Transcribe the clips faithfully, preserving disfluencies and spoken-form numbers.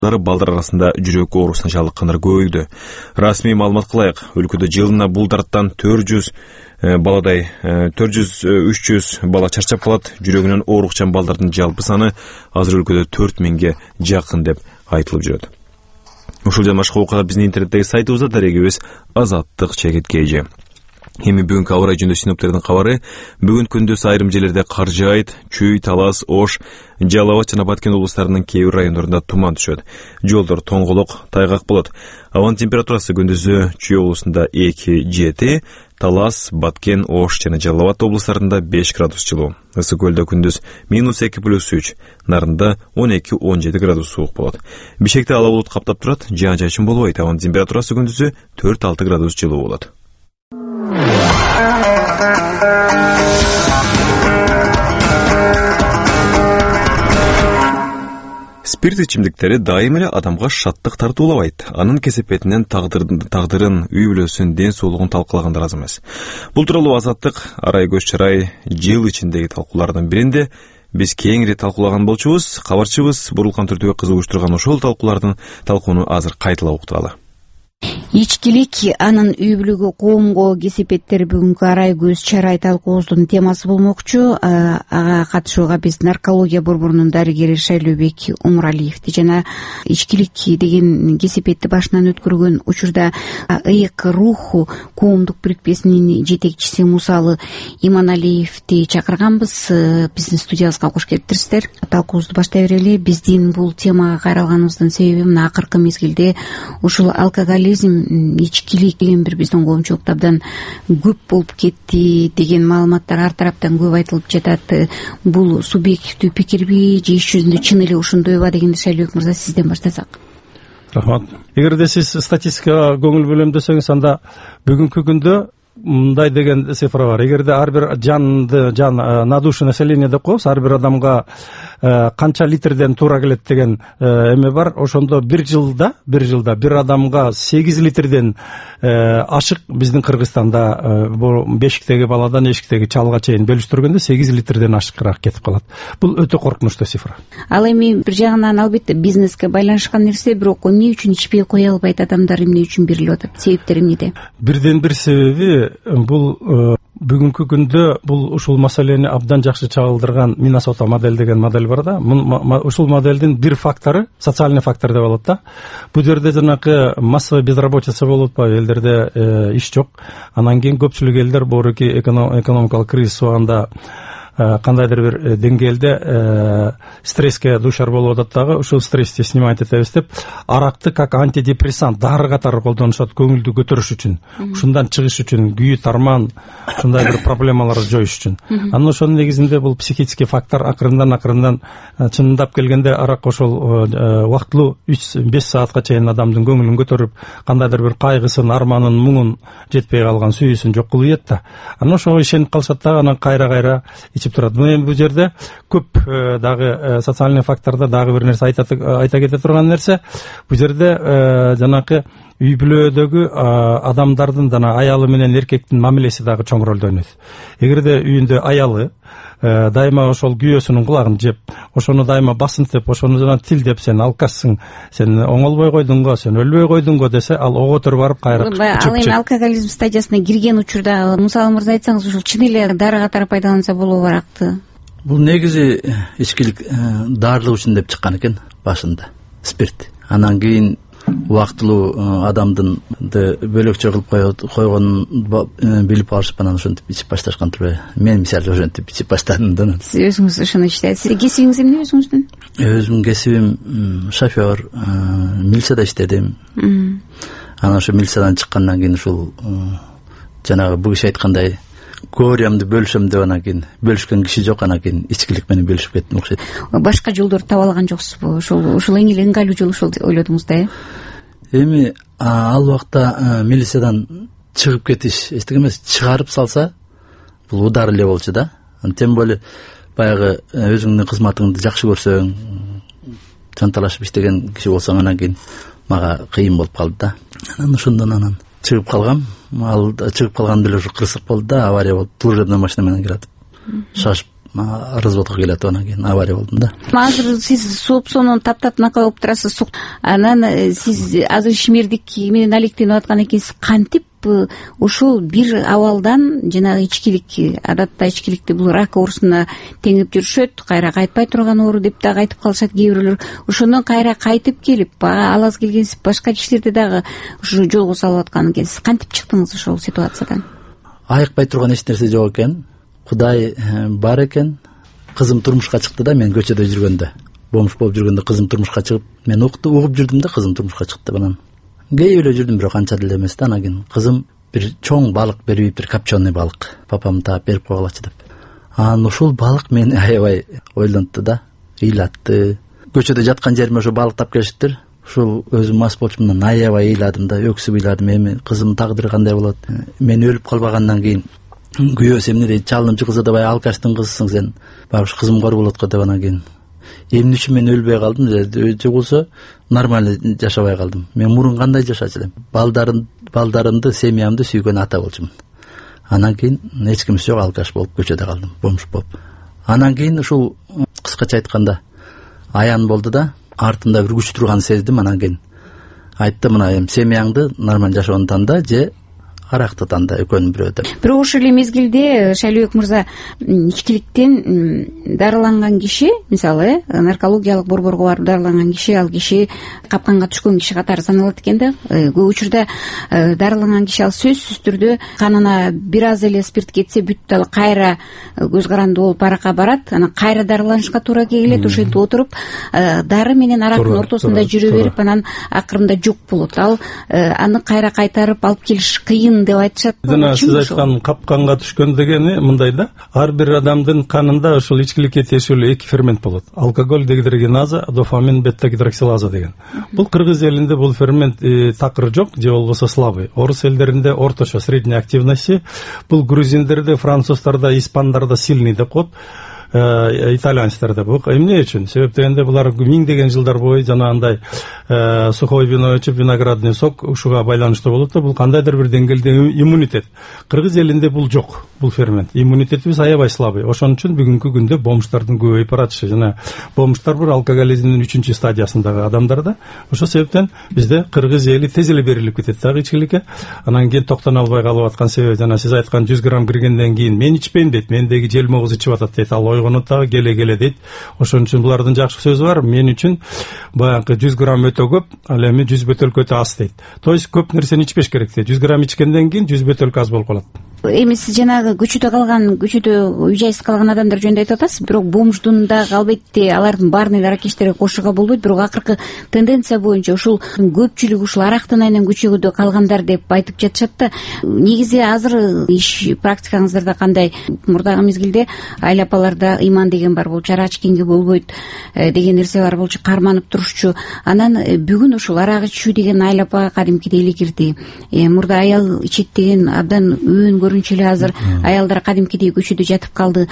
балдар арасында жүрөк оорусуна чалдыккандар көбөйдү. Расмий маалымат кылайык, өлкөдө жылына бул дарттан төрт жүз баладай төрт жүз үч жүз бала чарчап калат. Жүрөгүнөн оорукчан балдардын жалпы саны азыр өлкөдө төрт миңге жакын деп айтылып жүрөт. Ушул жана башка окуга биздин интернеттеги сайтыбызда дарегибиз азаттык чекит kg. Эми бүгүнкү аба ырайы жөнүндө синоптиктердин кабары. Бүгүн күндүз айрым жерлерде кар жаайт, Чүй, Талас, Ош, Жалал Абад жана Баткен облустарынын кээ бир райондорунда туман түшөт. Жолдор тоңголок, тайгак болот. Абанын температурасы күндүзү Чүй облусунда эки жети, Талас, Баткен, Ош жана Жалал Абад облустарында беш градус жылуу. Ысык көлдө күндүз минус эки плюс үч, Нарында он эки он жети градус суук болот. Бишкекте ала булут каптап турат, жаан чачын болбойт. Абанын температурасы күндүзү төрт алты градус жылуу болот. Спирт ичимдиктери дайым эле адамга шаттык тартуулабайт. Анын кесепетинен тагдырдын, тагдырын, үй бүлөсүн, ден соолугун талкуулагандар аз эмес. Бул тууралуу Азаттык арай көз чарай жыл ичиндеги талкуулардын биринде биз кеңири талкуулаган болчубуз. Кабарчыбыз Бурулкан түртүгө кызыгуштурган ошол талкуулардын талкууну азыр кайталап уктуралы. Ичкилик анын үй бүлөгө, коомго кесепеттери бүгүнкү арай көз чарай талкуубуздун темасы болмокчу. Ага катышууга биз наркология борборунун дарыгери Шайлообек Умуралиевди жана ичкилик деген кесепетти башынан өткөргөн учурда ыйык руху коомдук бирикпесинин жетекчиси Мусалы Иманалиевди чакырганбыз. Биздин студиябызга кош келиптирсиздер. Талкуубузду баштай берели. Биздин бул темага кайрылганыбыздын себеби мына акыркы мезгилде ушул алкоголизм, ичкилик деген бир биздин коомчулукта абдан көп болуп кетти деген маалыматтар ар тараптан көп айтылып жатат. Бул субъективдүү пикирби же иш жүзүндө чын эле ошондойбу дегенди Шайлообек мырза сизден баштасак. Рахмат. Эгерде сиз статистикага көңүл бөлөм десеңиз, анда бүгүнкү күндө мындай деген цифра бар. Эгерде ар бир жанды жан на душу населения деп коебуз, ар бир адамга канча литрден туура келет деген эме бар. Ошондо бир жылда бир жылда бир адамга сегиз литрден ашык биздин Кыргызстанда бешиктеги баладан эшиктеги чалга чейин бөлүштүргөндө сегиз литрден ашыкыраак кетип калат. Бул өтө коркунучтуу цифра. Ал эми бир жагынан албетте бизнеске байланышкан нерсе, бирок эмне үчүн ичпей кое албайт адамдар, эмне үчүн берилип атат? Себептери эмнеде? Бирден бир себеби бул бүгүнкү күндө бул ушул маселени абдан жакшы чагылдырган Миннесота модель деген модель бар да. Ушул моделдин бир фактору социальный фактор деп болот да. Бул жерде жанакы массовый безработица болуп атпайбы, элдерде иш жок. Анан кийин көпчүлүк элдер бооруки экономикалык кризис убагында кандайдыр бир деңгээлде стресске дуушар болуп атат дагы. Ушул стрессти снимать этебиз деп аракты как антидепрессант дары катары колдонушат, көңүлдү көтөрүш үчүн, ушундан чыгыш үчүн, күйүү, тарман, ушундай бир проблемаларды жоюш үчүн. Анын ошонун негизинде бул психический фактор акырындан акырындан чындап келгенде арак ошол убактылуу үч беш саатка чейин адамдын көңүлүн көтөрүп, кандайдыр бир кайгысын, арманын, муңун, жетпей калган сүйүүсүн жок кылып ийет да. Анан ошого ишенип калышат дагы, анан кайра-кайра ичип турат. Бул жерде көп дагы социальный факторда дагы бир нерсе айта кете турган нерсе, бул жерде жанакы үй бүлөдөгү адамдардын жана аялы менен эркектин мамилеси дагы чоң ролду ойнойт. Эгерде үйүндө аялы дайыма ошол күйөөсүнүн кулагын жеп, ошону дайыма басынтып, ошону жана тилдеп, сен алкашсың, сен оңолбой койдуң го, сен өлбөй койдуң го десе, ал оготур барып кайра чөп. Ал эми алкоголизм стадиясына кирген учурда, мисалы мырза айтсаңыз, ушул чын эле дары катары пайдаланса болобу аракты? Бул негизи ичкилик дарылык үчүн деп чыккан экен башында, спирт. Анан кийин убактылуу адамдын бөлөкчө кылып койгонун билип алышып, анан ошентип ичип башташкантыр. Мен мисалы ошентип ичип баштадым да. Сиз өзүңүз ошону ичтесиз. Сиздин кесибиңиз эмне өзүңүздүн? Өзүмдүн кесибим шофер, милицияда иштедим. Анан ошо милициядан чыккандан кийин ушул жанагы бул киши айткандай көөрүмдү бөлүшөм деп анан кийин бөлүшкөн киши жок, анан кийин ичкилик менен бөлүшүп кеттим окшойт. Башка жолдорду таба алган жоксузбу? Ошол ушул эң эле ыңгайлуу жол ошол ойлодуңуз да, э? Эми ал убакта милициядан чыгып кетиш эстек эмес, чыгарып салса бул удар эле болчу да. Тем более баягы өзүңдүн кызматыңды жакшы көрсөң, жанталашып иштеген киши болсоң, анан кийин мага кыйын болуп калды да. Анан ошондон анан чыгып калгам. Ал чыгып калган деле ушу кырсык болду да, авария болуп, служебный машина менен киратып шашып разводко келатып анан кийин авария болдум да. Азыр сиз соопсонун таптатынакай болуп турасыз. Анан сиз азыр ишмердик менен алектенип аткан экенсиз. Кантип ушул бир абалдан жанагы ичкилик, адатта ичкиликти бул рак оорусуна теңип жүрүшөт, кайра кайтпай турган оору деп дагы айтып калышат кээ бирлер. Ошондон кайра кайтып келип, ал аз келгенсиз башка кишилерди дагы ушу жолго салып аткан экенсиз. Кантип чыктыңыз ошол ситуациядан? Айыкпай турган эч нерсе жок экен. Кудай бар экен. Кызым турмушка чыкты да, мен көчөдө жүргөндө, бомж болуп жүргөндө кызым турмушка чыгып, мен укту угуп жүрдүм да, кызым турмушка чыкты. Анан кээ эле жүрдүм, бирок анча деле эмес да. Анан кийин кызым бир чоң балык берип, бир копченый балык, папам таап берип койгулачы деп. Анан ушул балык мени аябай ойлонтtu да, ыйлатты. Көчөдө жаткан жериме ошо балык тап келишиптир. Ушул өзүм мас болчумун, аябай ыйладым да, өксүп ыйладым. Эми кызымдын тагдыры кандай болот? Мен өлүп калбагандан кийин күйөөсү эмне дейт, чалымчы кызы дабай алкаштын кызысың сен, баягы кызым кор болот го деп. Анан кийин эмне үчүн мен өлбөй калдым же болсо нормально жашабай калдым? Мен мурун кандай жашачу элем? Балдарын балдарымды, семьямды сүйгөн ата болчумун. Анан кийин эч кимиси жок, алкаш болуп көчөдө калдым, бомж болуп. Анан кийин ушул кыскача айтканда аян болду да, артымда бир күч турганын сездим. Анан кийин айтты, мына эми семьяңды нормально жашоону танда же аракты танда, экөөнүн бирөө деп. Бирок ошол эле мезгилде Шайлообек мырза, ичкиликтен дарыланган киши, мисалы, наркологиялык борборго барып дарыланган киши, ал киши капканга түшкөн киши катары саналат экен да. Көп учурда дарыланган киши ал сөзсүз түрдө канына бир аз эле спирт кетсе бүт ал кайра көз каранды болуп аракка барат, анан кайра дарыланышка туура келет. Ошентип отуруп дары менен арактын ортосунда жүрө берип, анан акырында жок болот. Ал аны кайра кайтарып алып келиш кыйын деп айтышат. Жана сиз айткан капканга түшкөн дегени мындай да, ар бир адамдын канында ошол ичкиликке тиешелүү эки фермент болот. Алкоголь дегидрогеназа, дофамин бета-гидроксилаза деген. Бул кыргыз элинде бул фермент такыр жок же болбосо слабый. Орус элдеринде орточо, средняя активности. Бул грузиндерде, француздарда, испандарда сильный деп коет. Итальянчтарда бул эмне үчүн? Себеп дегенде булар миңдеген жылдар бою жанагындай сухой вино ичип, виноградный сок ушуга байланыштуу болот да. Бул кандайдыр бир деңгээлде иммунитет. Кыргыз элинде бул жок, бул фермент. Иммунитетибиз аябай слабый. Ошон үчүн бүгүнкү күндө бомждардын көбөйүп баратышы. Жана бомждар бир алкоголизмдин үчүнчү стадиясындагы адамдар да. Ошол себептен бизде кыргыз эли тез эле берилип кетет дагы ичкиликке. Анан кийин токтоно албай калып аткан себеби жана сиз айткан жүз грамм киргенден кийин мен ичпейм дейт, мендеги желме кыз ичип атат дейт. Ал ойгонот келе келе дейт. Ошон үчүн булардын жакшы сөзү бар. Мен үчүн баягы жүз грамм өтө көп, ал эми жүз бөтөлкө өтө аз дейт. То есть көп нерсени ичпеш керек дейт. жүз грамм ичкенден кийин жүз бөтөлкө аз болуп калат. Эми сиз жанагы көчөдө калган, көчөдө үй-жайсыз калган адамдар жөнүндө айтып атасыз. Бирок бомждун дагы албетте алардын баарына аракечтерге кошууга болбойт. Бирок акыркы тенденция боюнча ушул көпчүлүк ушул арактын айынан көчөгөдө калгандар деп айтып жатышат да. Негизи азыр иш практикаңыздарда кандай? Мурдагы мезгилде айыл апаларда ыйман деген бар болчу, арак ичкенге болбойт деген нерсе бар болчу, карманып турушчу. Анан бүгүн ушул арак ичүү деген айыл апага кадимкидей эле кирди. Мурда аял ичет деген абдан өөн көрүнчү эле азыр аялдар кадимкидей көчөдө жатып калды.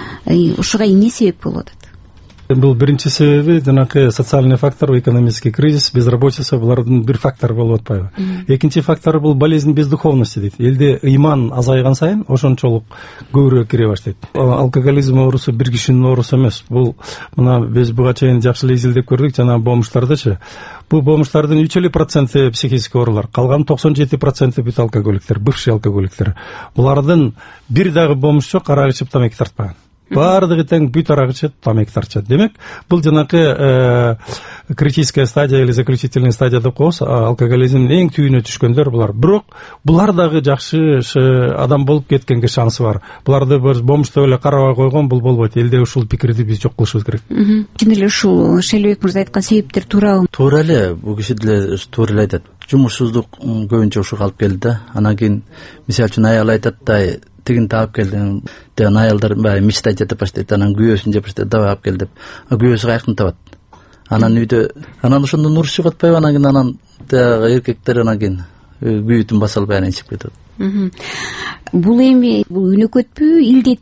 Ушуга эмне себеп болуп атат? Бул биринчи себеби жанакы социальный фактор, экономический кризис, безработица, булардын бир фактор болуп атпайбы? Экинчи фактор бул болезнь бездуховности дейт. Элде ыйман азайган сайын ошончолук көбүрөөк кире баштайт. Алкоголизм оорусу бир кишинин оорусу эмес. Бул мына биз буга чейин жакшы эле изилдеп көрдүк, жана бомждардычы. Бул бомждардын үч эле проценти психический оорулар, калган токсон жети проценти бүт алкоголиктер, бывший алкоголиктер. Булардын бир дагы бомж жок, арак ичип тамеки тартпаган. Баардыгы тең бүт арак ичет, тамеки тартышат. Демек, бул жанакы критическая стадия или заключительная стадия деп коебуз, алкоголизмдин эң түйүнө түшкөндөр булар. Бирок булар дагы жакшы адам болуп кеткенге шансы бар. Буларды бомж деп эле карабай койгон бул болбойт. Элде ушул пикирди биз жок кылышыбыз керек. Чын эле ушул Шайлообек мырза айткан себептер туурабы? Туура эле, бул киши деле туура эле айтат. Жумушсуздук көбүнчө ушуга алып келди да. Анан кийин мисалы үчүн аял айтат да, тигин таап келдим деген аялдар баягы мечтать ете баштайт, анан күйөөсүн жеп баштайт, давай алып кел деп. Күйөөсү каяктан табат? Анан үйдө, анан ошондон уруш чыгып атпайбы? Анан кийин анан эркектер анан кийин күйүүтүн баса албай анан ичип кетет. Бул эми бул үнөкөтпү, илдетпи?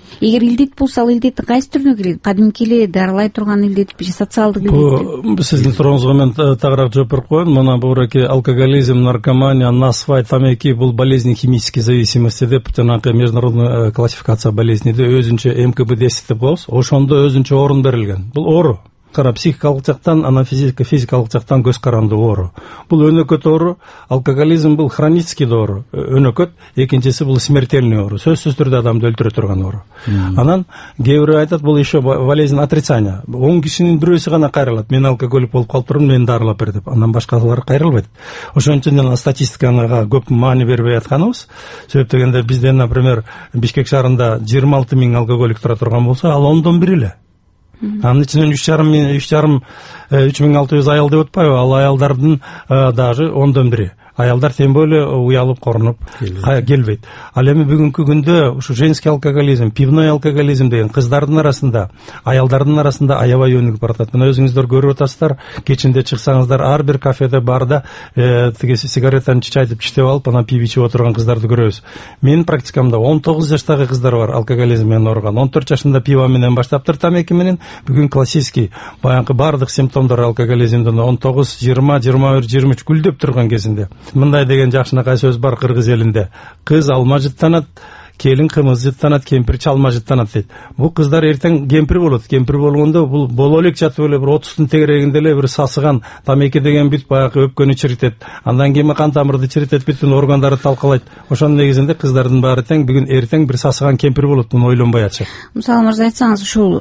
эгер илдет болсо ал илдеттин кайсы түрүнө кирет? Кадимки эле дарылай турган илдетпи же социалдык илдетпи? Бул сиздин сурооңузга мен тагыраак жооп берип коеюн. Мына бураки алкоголизм, наркомания, насвай, тамеки бул болезнь химической зависимости деп жанагы международный классификация болезнейди өзүнчө эм ка бэ десять деп коебуз. Ошондо өзүнчө орун берилген. Бул оору. Кара психикалык жактан, анан физикалык жактан көз каранды оору. Бул өнөкөт оору. Алкоголизм бул хронический оору, өнөкөт. Экинчиси бул смертельный оору. Сөзсүз түрдө адамды өлтүрө турган оору. Анан кээ бирөө айтат, бул еще болезнь отрицания. он кишинин бирөөсү гана кайрылат. Мен алкоголик болуп калыптырмын, мени дарылап бер деп. Андан башкалар кайрылбайт. Ошон үчүн жана статистикага көп маани бербей атканыбыз. Себеп дегенде бизде, например, Бишкек шаарында жыйырма алты миң алкоголик тура турган болсо, ал ондон бир эле. Анын ичинен үч жарым үч жарым үч миң алты жүз аял деп атпайбы? Ал аялдардын даже ондон бири. Аялдар тем более уялып корунуп келбейт. Ал эми бүгүнкү күндө ушу женский алкоголизм, пивной алкоголизм деген кыздардын арасында, аялдардын арасында аябай өнүгүп баратат. Мына өзүңүздөр көрүп атасыздар, кечинде чыксаңыздар, ар бир кафеде барда тиги сигаретаны чичайтып чиштеп алып, анан пиво ичип отурган кыздарды көрөбүз. Менин практикамда он тогуз жаштагы кыздар бар, алкоголизм менен ооруган. он төрт жашында пиво менен баштаптыр, тамеки менен. Бүгүн классический баягы бардык симптомдор алкоголизмдин он тогуз, жыйырма, жыйырма бир, жыйырма үч гүлдөп турган кезинде. Мындай деген жакшынакай сөз бар кыргыз элинде. Кыз алма жыттанат, келин кымыз жыттанат, кемпир чалма жыттанат дейт. Бул кыздар эртең кемпир болот. Кемпир болгондо бул боло элек жатып эле бир отуздун тегерегинде эле бир сасыган тамеки деген бүт баягы өпкөнү чиритет. Андан кийин кан тамырды чиритет, бүтүн органдарды талкалайт. Ошонун негизинде кыздардын баары тең бүгүн эртең бир сасыган кемпир болот, муну ойлонбой атышат. Мисалы мырза айтсаңыз, ушул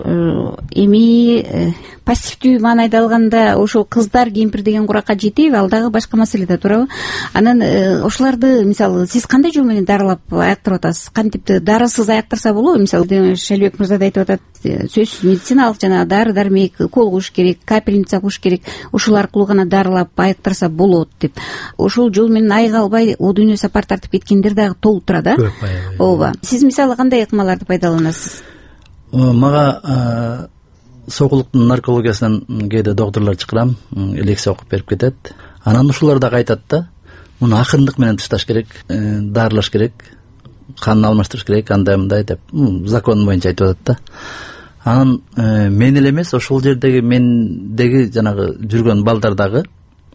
эми пассивдүү маанайда алганда ошол кыздар кемпир деген куракка жетеби, ал дагы башка маселе да, туурабы? Анан ошолорду мисалы сиз кандай жол менен дарылап аяктырып атасыз? Кантипти дарысыз аяктырса болобу? Мисалы Шалибек мырза да айтып атат, сөзсүз медициналык жана дары дармек укол куш керек, капельница куш керек, ушул аркылуу гана дарылап аяктырса болот деп. Ошол жол менен айыга албай о дүйнө сапар тартып кеткендер дагы толуп турат, а? Ооба. Сиз мисалы кандай ыкмаларды пайдаланасыз? Мага сокулуктун наркологиясынан кээде доктурлар чакырам, лекция окуп берип кетет. Анан ушулар дагы айтат да, муну акырындык менен ташташ керек, дарылаш керек, канын алмаштырыш керек, андай мындай деп закон боюнча айтып атат да. Анан мен эле эмес, ошол жердеги мендеги жанагы жүргөн балдар дагы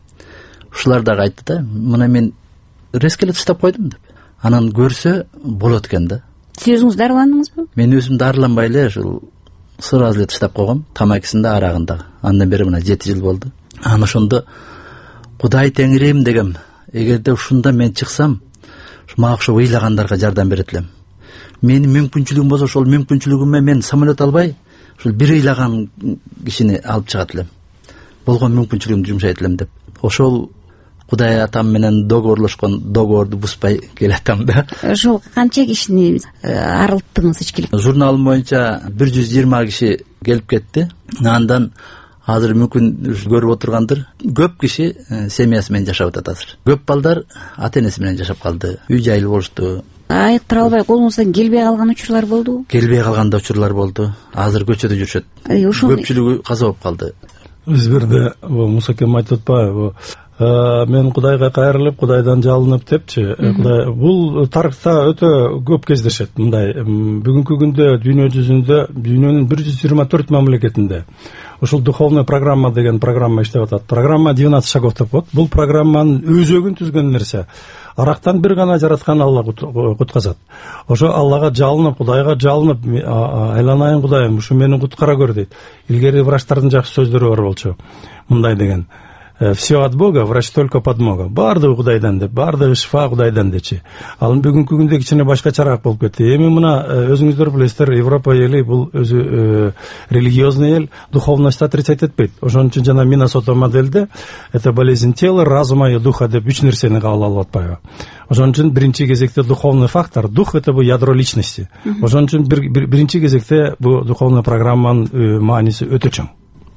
ушулар дагы айтты да, мына мен резко эле таштап койдум деп. Анан көрсө болот экен да. Сиз өзүңүз дарыландыңызбы? Мен өзүм дарыланбай эле ушул сразу эле таштап койгом, тамакысын да, арагын да. Андан бери мына жети жыл болду. Анан ошондо Кудай Теңирим дегем, эгерде ушунда мен чыксам, мага ошо ыйлагандарга жардам берет элем. Менин мүмкүнчүлүгүм болсо, ошол мүмкүнчүлүгүмө мен самолет албай, ушул бир ыйлаган кишини алып чыгат элем. Болгон мүмкүнчүлүгүмдү жумшайт элем деп. Ошол Кудай атам менен договорлошкон договорду бузбай келатам да. Ошол канча кишини арылттыңыз ичкилик? Журналым боюнча бир жүз жыйырма киши келип кетти. Андан азыр мүмкүн көрүп отургандыр, көп киши семьясы менен жашап атат азыр. Көп балдар ата энеси менен жашап калды, үй жайлуу болушту. Айыктыра албай колуңуздан келбей калган учурлар болдубу? Келбей калган да учурлар болду. Азыр көчөдө жүрүшөт. Көпчүлүгү каза болуп калды. Биз бирде Мусакем айтып атпайбы, мен Кудайга кайрылып, Кудайдан жалынып депчи. Кудай бул тарыхта өтө көп кездешет. Мындай бүгүнкү күндө дүйнө жүзүндө, дүйнөнүн бир жүз жыйырма төрт мамлекетинде ушул духовная программа деген программа иштеп атат. Программа двенадцать шагов деп коет. Бул программанын өзөгүн түзгөн нерсе. Арактан бир гана жараткан Алла кутказат. Ошо Аллага жалынып, Кудайга жалынып, айланайын Кудайым, ушу мени куткара көр дейт. Илгери врачтардын жакшы сөздөрү бар болчу. Мындай деген: все от Бога, врач только подмога. Бардыгы Кудайдан деп, бардыгы шифа Кудайдан дечи. Ал бүгүнкү күндө кичине башкачараак болуп кетти. Эми мына өзүңүздөр билесиздер, Европа эли бул өзү религиозный эл, духовность отрицать этпейт. Ошон үчүн жана Миннесота моделде это болезнь тела, разума и духа деп үч нерсени кабыл алып атпайбы. Ошон үчүн биринчи кезекте духовный фактор, дух это бул ядро личности. Ошон үчүн биринчи кезекте бул духовный программанын мааниси өтө чоң.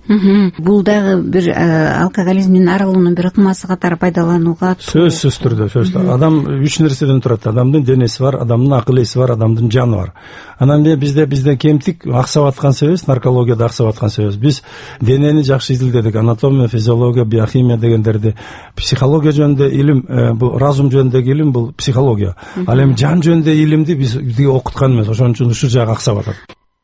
Бул дагы бир алкоголизмдин арылуунун бир ыкмасы катары пайдаланууга сөзсүз түрдө сөзсүз адам үч нерседен турат: адамдын денеси бар, адамдын акыл эси бар, адамдын жаны бар. Анан бизде бизде кемтик аксап аткан себебибиз, наркологияда аксап аткан себебибиз биз денени жакшы изилдедик. Анатомия, физиология, биохимия дегендерди, психология жөнүндө илим, бул разум жөнүндөгү илим, бул психология. Ал эми жан жөнүндө илимди биз окуткан эмес, ошон үчүн ушул жагы аксап атат.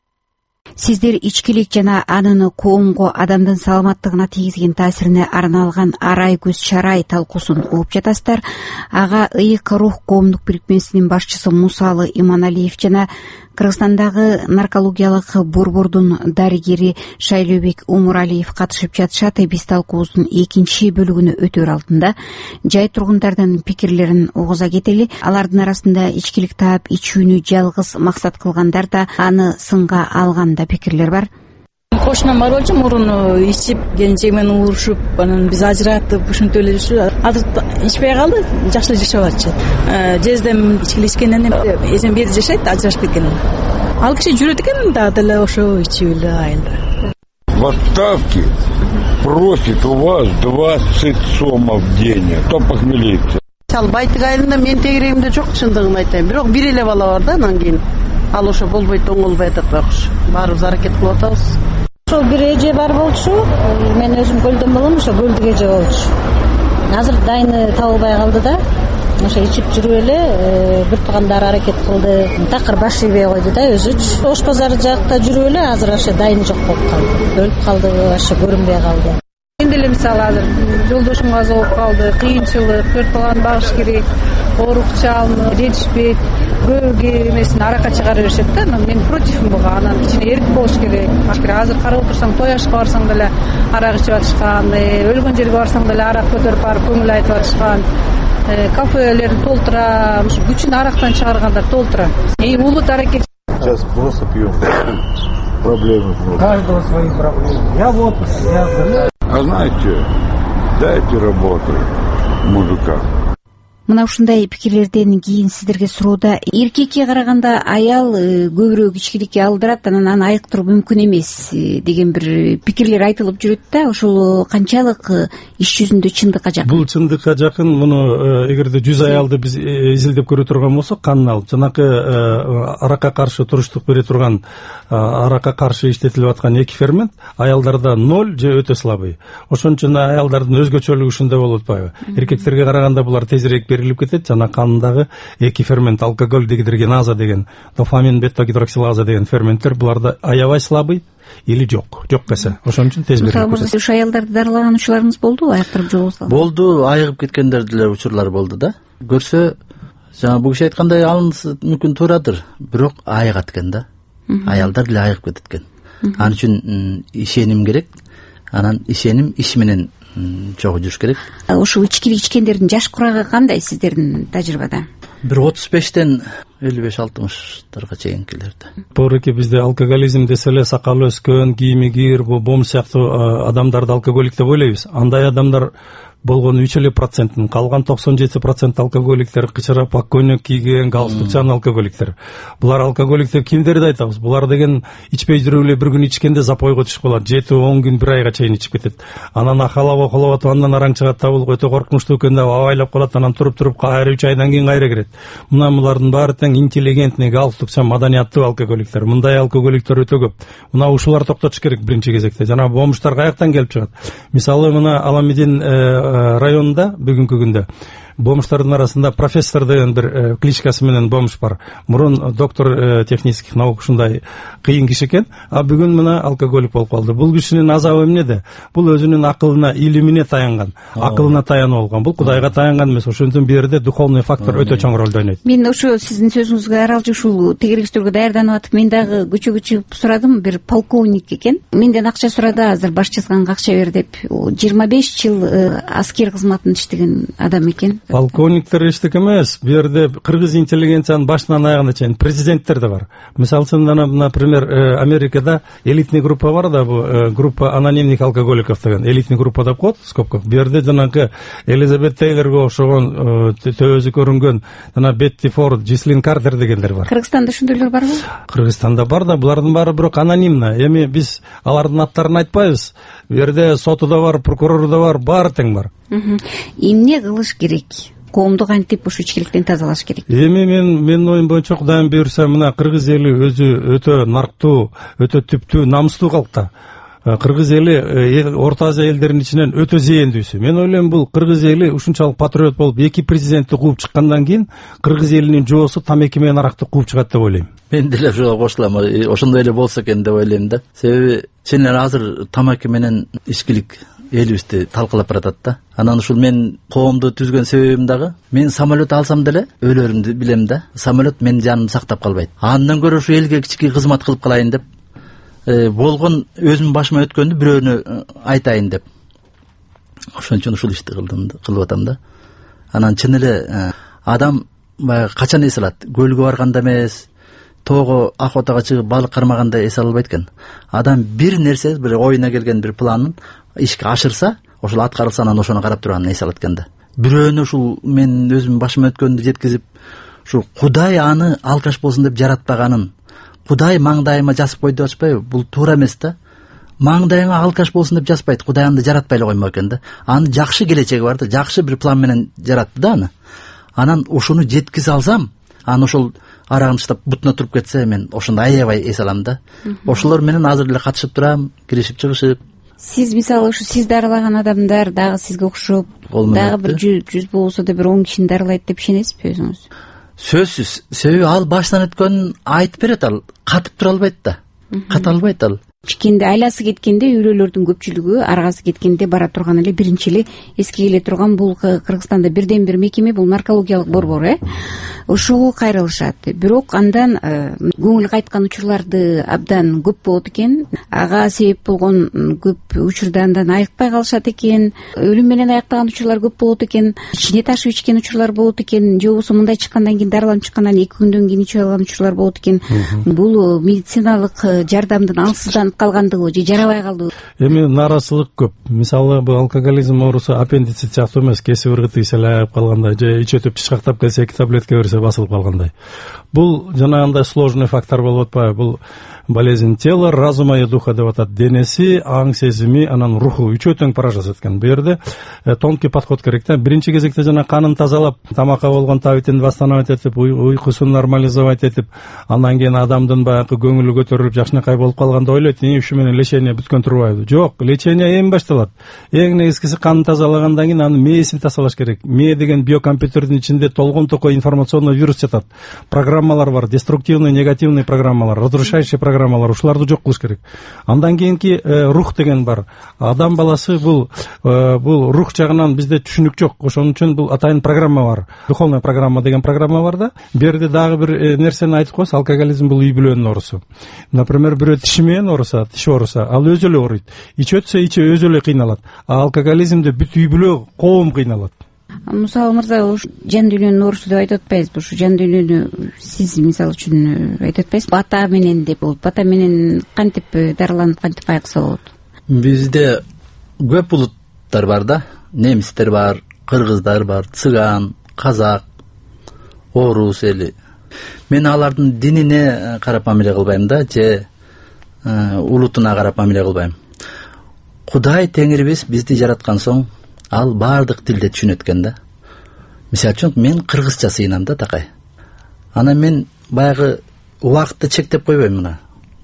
Сиздер ичкилик жана анын коомго, адамдын саламаттыгына тийгизген таасирине арналган Арай көз чарай талкуусун угуп жатасыздар. Ага Ыйык рух коомдук бирикмесинин башчысы Мусалы Иманалиев жана Кыргызстандагы наркологиялык борбордун дарыгери Шайлөбек Умуралиев катышып жатышат. Биз талкуубуздун экинчи бөлүгүнө өтөр алдында жай тургундардын пикирлерин угуза кетели. Алардын арасында ичкилик таап ичүүнү жалгыз максат кылгандар да, аны сынга алган да пикирлер бар. Кошунам бар болчу, мурун ичип, келинчеги менен урушуп, анан биз ажыраттып, ушинтип эле жүрчү. Азыр ичпей калды, жакшы эле жашап атчы. Жездем ичкилик ичкенден эсен бери жашайт, ажырашып кеткен. Ал киши жүрөт экен, дагы деле ошо ичип эле айылда. В отставке просит у вас двадцать сомов денег. Кто похмелится? Ал байтык айылында мен тегерегимде жок, чындыгын айтайын. Бирок бир эле бала бар да, анан кийин ал ошо болбойт, оңолбой атат байкуш. Баарыбыз аракет кылып атабыз. Ошо бир эже бар болчу, мен өзүм көлдөн болом, ошо көлдүк эже болчу. Азыр дайыны табылбай калды да, ошо ичип жүрүп эле бир туугандар аракет кылды, такыр баш ийбей койду да өзүчү. Ош базары жакта жүрүп эле азыр ошо дайыны жок болуп калды. Өлүп калды, ошо көрүнбөй калды. Мен деле мисалы азыр жолдошум каза болуп калды, кыйынчылык, төрт баланы багыш керек, оорукча алынып, жетишпейт, көбү эмесин аракка чыгара беришет да. Мен противмин буга, анан кичине эрк болуш керек. Азыр карап отурсаң, той ашка барсаң деле арак ичип атышкан, өлгөн жерге барсаң деле арак көтөрүп барып көңүл айтып атышкан, кафелерди толтура, ушу күчүн арактан чыгаргандар толтура. Эң улут аракет. Сейчас просто пьем. Проблемы. Каждого свои проблемы. Я в отпуске, я... А знаете, дайте работу мужикам. Мына ушундай пикирлерден кийин сиздерге суроодо, эркекке караганда аял көбүрөөк ичкиликке алдырат, анан аны айыктыруу мүмкүн эмес деген бир пикирлер айтылып жүрөт да. Ошол канчалык иш жүзүндө чындыкка жакын? Бул чындыкка жакын. Муну эгерде жүз аялды биз изилдеп көрө турган болсок, канын алып, жанакы аракка каршы туруштук бере турган, аракка каршы иштетилип аткан эки фермент аялдарда ноль же өтө слабый. Ошон үчүн аялдардын өзгөчөлүгү ушунда болуп атпайбы? Эркектерге караганда булар тезирээк берилип кетет, жана кандагы эки фермент, алкоголь дегидрогеназа деген, дофамин бета-гидроксилаза деген ферменттер буларда аябай слабый или жок, жок кесе. Ошон үчүн тез берилип кетет. Ушу аялдарды дарылаган учурларыңыз болду, айыктырып жолубузга? Болду, айыгып кеткендер деле учурлар болду да. Көрсө, жана бул киши айткандай алынысы мүмкүн туурадыр, бирок айыгат экен да. Аялдар деле айыгып кетет экен. Ал үчүн ишеним керек. Анан ишеним иш менен чогуу жүрүш керек. Ошо ичкилик ичкендердин жаш курагы кандай сиздердин тажрыйбада? Бир отуз бештен элүү беш алтымыштарга чейинкилерде. Тууруки бизде алкоголизм десе эле сакалы өскөн, кийими кир, бом сыяктуу адамдарды алкоголик деп ойлойбуз. Андай адамдар болгону үч эле проценттин, калган токсон жети процент алкоголиктер кычырап ак көйнөк кийген, галстукчан алкоголиктер. Булар алкоголик деп кимдерди айтабыз? Булар деген ичпей жүрүп эле бир күн ичкенде запойго түшүп калат, жети он күн бир айга чейин ичип кетет. Анан ахалап околоп атып, андан араң чыгат да, бул өтө коркунучтуу экен деп абайлап калат, анан туруп-туруп кайра үч айдан кийин кайра кирет. Мына булардын баары тең интеллигентный, галстукчан, маданияттуу алкоголиктер. Мындай алкоголиктер өтө көп. Мына ушулар токтотуш керек биринчи кезекте. Жана бомуштар каяктан келип чыгат? Мисалы мына Аламедин районунда бүгүнкү күндө бомуштардын арасында профессор деген бир кличкасы менен бомуш бар. Мурун доктор технических наук ушундай кыйын киши экен, а бүгүн мына алкоголик болуп калды. Бул кишинин азабы эмнеде? Бул өзүнүн акылына, илимине таянган, акылына таянып алган. Бул Кудайга таянган эмес. Ошон үчүн бу жерде духовный фактор өтө чоң ролду ойнойт. Мен ошо сиздин сөзүңүзгө аралжы ушул тегерегичтерге даярданып атып, мен дагы көчөгө чыгып сурадым, бир полковник экен. Менден акча сурады, азыр баш жазганга акча бер деп. жыйырма беш жыл аскер кызматын иштеген адам экен. полковниктер эчтеке эмес. Бу жерде кыргыз интеллигенциянын башынан аягына чейин президенттер да бар. Мисалы үчүн, например, Америкада элитный группа бар да, бу группа анонимных алкоголиков деген элитный группа деп коет, скобка. Бу жерде жанагы Элизабет Тейлорго окшогон төбөсү көрүнгөн жана Бетти Форд, Джислин Картер дегендер бар. Кыргызстанда ошондойлор барбы? Кыргызстанда бар да, булардын баары бирок анонимно. Эми биз алардын аттарын айтпайбыз. Бу жерде соту да бар, прокурору да бар, баары тең бар. Эмне кылыш керек? Коомду кантип ушу ичкиликтен тазалаш керек? Эми мен менин оюм боюнча Кудайым буйрса, мына кыргыз эли өзү өтө нарктуу, өтө түптүү, намыстуу калк да. Кыргыз эли Орто Азия элдеринин ичинен өтө зээндүүсү. Мен ойлойм, бул кыргыз эли ушунчалык патриот болуп эки президентти кууп чыккандан кийин кыргыз элинин жоосу тамеки менен аракты кууп чыгат деп ойлойм. Мен деле ошого кошулам. Ошондой эле болсо экен деп ойлойм да. Себеби чын эле азыр тамеки менен ичкилик элибизди талкалап баратат да. Анан ушул мен коомду түзгөн себебим дагы, мен самолет алсам деле өлөрүмдү билем да. Самолет менин жанымды сактап калбайт. Андан көрө ушу элге кички кызмат кылып калайын деп, болгон өзүм башыма өткөндү бирөөнү айтайын деп. Ошон үчүн ушул ишти кылдым, кылып атам да. Анан чын эле адам баягы качан эс алат? Көлгө барганда эмес, тоого охотага чыгып балык кармаганда эс албайт экен. Адам бир нерсе, бир оюна келген бир планын ишке ашырса, ошол аткарылса, анан ошону карап турганын эс алат экен да. Бирөөнү ушул мен өзүм башыма өткөндү жеткизип, ушу Кудай аны алкаш болсун деп жаратпаганын, Кудай маңдайыма жазып койду деп атпайбы? Бул туура эмес да. Маңдайыңа алкаш болсун деп жазбайт. Кудай аны жаратпай эле коймок экен да. Аны жакшы келечеги бар да, жакшы бир план менен жаратты да аны. Анан ушуну жеткизе алсам, аны ошол арагын таштап бутуна туруп кетсе, мен ошондо аябай эс алам да. Ошолор менен азыр эле катышып турам, киришип чыгышып. Сиз мисалы ушу сиз дарылаган адамдар дагы сизге окшоп, дагы бир жүз болсо да бир он кишини дарылайт деп ишенесизби өзүңүз? Сөзсүз. Себеби ал баштан өткөнүн айтып берет, ал катып тура албайт да. Ката албайт ал. Кичкенде айласы кеткенде үйлөлөрдүн көпчүлүгү аргасы кеткенде бара турган эле биринчи эле эске келе турган бул Кыргызстанда бирден бир мекеме, бул наркологиялык борбор, э. Ошого кайрылышат. Бирок андан көңүл кайткан учурларды абдан көп болот экен. Ага себеп болгон көп учурда андан айыкпай калышат экен. Өлүм менен аяктаган учурлар көп болот экен. Ичине ташып ичкен учурлар болот экен. Же болбосо мындай чыккандан кийин дарыланып чыккандан эки күндөн кийин ичип алган учурлар болот экен. Бул медициналык жардамдын алсызданып калгандыгы же жарабай калдыбы? Эми нааразычылык көп. Мисалы бул алкоголизм оорусу аппендицит сыяктуу эмес, кесип ыргыты ишелеп калгандай, же ич өтүп тишкактап келсе эки таблетка берсе басылып калгандай. Бул жанагындай сложный фактор болуп атпайбы? Бул болезнь тела, разума и духа деп атат. Денеси, аң сезими, анан руху үчөө тең пара жасат экен. Бу жерде тонкий подход керек да. Биринчи кезекте жана канын тазалап, тамакка болгон табитин восстановить этип, уйкусун нормализовать этип, андан кийин адамдын баягы көңүлү көтөрүлүп, жакшынакай болуп калганда ойлойт, ушу менен лечение бүткөн турбайбы? Жок, лечение эми башталат. Эң негизгиси канын тазалагандан кийин анын мээсин тазалаш керек. Мээ деген биокомпьютердин ичинде толгон токой информационный вирус жатат. Программалар бар, деструктивный, негативный программалар, разрушающий программалар, ушуларды жок кылыш керек. Андан кийинки рух деген бар. Адам баласы бул бул рух жагынан бизде түшүнүк жок. Ошон үчүн бул атайын программа бар. Духовная программа деген программа бар да. Бу жерде дагы бир нерсени айтып коебуз, алкоголизм бул үй бүлөнүн оорусу. Например, бирөө тиши менен ооруса, тиши ооруса, ал өзү эле ооруйт. Ич өтсө, ичи өзү эле кыйналат. А алкоголизмде бүт үй бүлө, коом кыйналат. Мусалы мырза, ушу жан дүйнөнүн оорусу деп айтып атпайбызбы? Ушу жан дүйнөнү сиз мисалы үчүн айтып атпайсызбы? Бата менен деп болот. Бата менен кантип дарыланып, кантип айыкса болот? Бизде көп улуттар бар да. Немистер бар, кыргыздар бар, цыган, казак, орус эли. Мен алардын динине карап мамиле кылбайм да, же улутуна карап мамиле кылбайм. Кудай теңирибиз бизди жараткан соң ал баардык тилде түшүнөт экен да. Мисалы үчүн мен кыргызча сыйынам да такай. Анан мен баягы убакытты чектеп койбойм мына.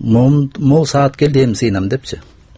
Мол саат келди, эми сыйынам депчи.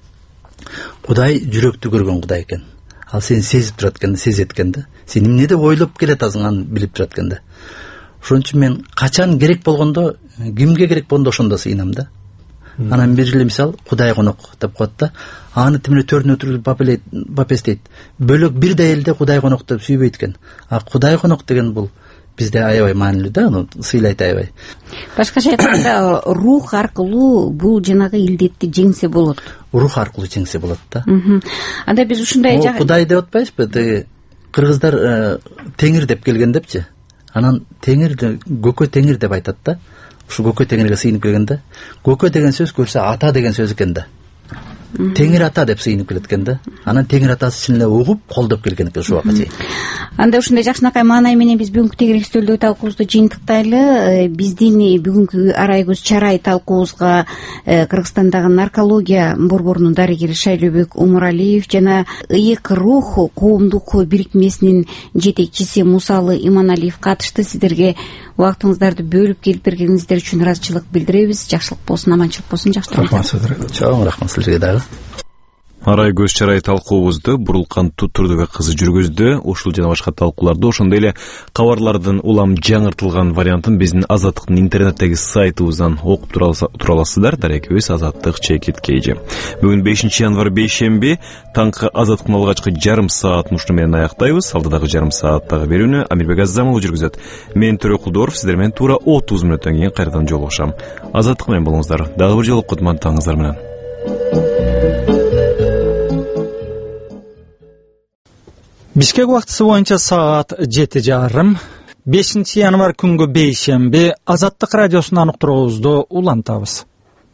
Кудай жүрөктү көргөн Кудай экен. Ал сени сезип турат экен, сезет экен да. Сен эмне деп ойлоп келатасың, аны билип турат экен да. Ошон үчүн мен качан керек болгондо, кимге керек болгондо ошондо сыйынам да. Анан бир эле мисал Кудай конок деп коет да. Аны тимле төрүнө отуруп бапестейт. Бөлөк бир да элде Кудай конок деп сүйбөйт экен. А Кудай конок деген бул бизде аябай маанилүү да, аны сыйлайт аябай. Башкача айтканда, рух аркылуу бул жанагы илдетти жеңсе болот. Рух аркылуу жеңсе болот да. Анда биз ушундай жагы Кудай деп атпайбызбы? Тиги кыргыздар теңир деп келген депчи. Анан теңир көкө теңир деп айтат да. Ушу көкө теңирге сыйынып келгенде, көкө деген сөз көрсө ата деген сөз экен да. Теңир ата деп сыйынып келет экен да. Анан теңир атасы чын эле угуп колдоп келген экен ушул убакка чейин. Анда ушундай жакшынакай маанай менен биз бүгүнкү тегерек стөлдөгү талкуубузду жыйынтыктайлы. Биздин бүгүнкү арай көз чарай талкуубузга Кыргызстандагы наркология борборунун дарыгери Шайлообек Умуралиев жана ыйык рух коомдук бирикмесинин жетекчиси Мусалы Иманалиев катышты. Сиздерге убактыңыздарды бөлүп келип бергениңиздер үчүн ыраазычылык билдиребиз. Жакшылык болсун, аманчылык болсун. Жакшы рахмат. Чоң рахмат силерге дагы. Арай көз чарай талкуубузду Бурулкан Турдубек кызы жүргүздү. Ушул жана башка талкууларды, ошондой эле кабарлардын улам жаңыртылган вариантын биздин Азаттыктын интернеттеги сайтыбыздан окуп тура аласыздар. Дарекебиз Азаттык чекит кейжи. Бүгүн бешинчи январь бейшемби, таңкы Азаттыктын алгачкы жарым саат мушну менен аяктайбыз. Алдыдагы жарым сааттагы берүүнү Амирбек Азамов жүргүзөт. Мен Төрө Кулдоров, сиздер менен туура отуз мүнөттөн кийин кайрадан жолугушам. Азаттык менен болуңуздар. Дагы бир жолу кутмандаңыздар менен. Бишкек убактысы боюнча саат жети жарым. бешинчи январь күнгө бейшемби Азаттык радиосунун уктуруубузду улантабыз.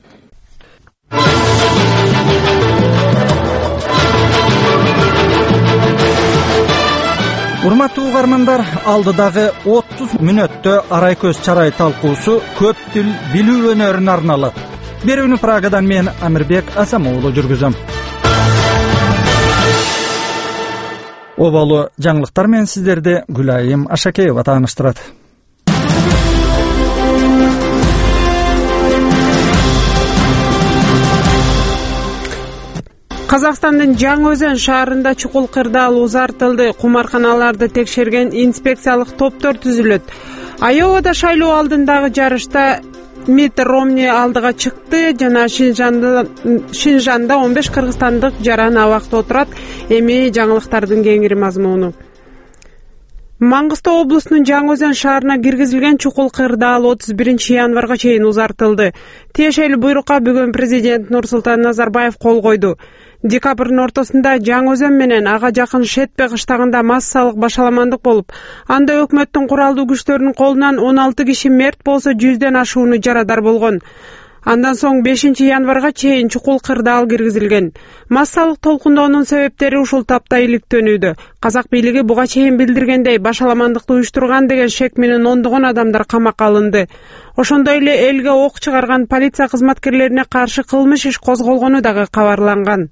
Урматтуу угармандар, алдыдагы отуз мүнөттө арай көз чарай талкуусу көп тил билүү өнөрүнө арналат. Берүүнү Прагадан мен Амирбек Азамов жүргүзөм. Обалу жаңылыктар менен сиздерди Гүлайым Ашакеева тааныштырат. Казакстандын Жаңы Өзөн шаарында чукул кырдаал узартылды. Кумарканаларды текшерген инспекциялык топтор түзүлөт. Айовада шайлоо алдындагы жарышта Мит Ромни алдыга чыкты жана Шинжанда Шинжанда он беш кыргызстандык жаран абакта отурат. Эми жаңылыктардын кеңири мазмуну. Маңгыстау облусунун Жаңы Өзөн шаарына киргизилген чукул кырдаал отуз биринчи январга чейин узартылды. Тиешелүү буйрукка бүгүн президент Нурсултан Назарбаев кол койду. Декабрдын ортосунда Жаңы Өзөн менен ага жакын Шетпе кыштагында массалык башаламандык болуп, анда өкмөттүн куралдуу күчтөрүнүн колунан он алты киши мерт болсо жүздөн ашууну жарадар болгон. Андан соң бешинчи январга чейин чукул кырдаал киргизилген. Массалык толкундоонун себептери ушул тапта иликтөнүүдө. Казак бийлиги буга чейин билдиргендей башаламандыкты уюштурган деген шек менен ондогон адамдар камакка алынды. Ошондой эле элге ок чыгарган полиция кызматкерлерине каршы кылмыш иш козголгону дагы кабарланган.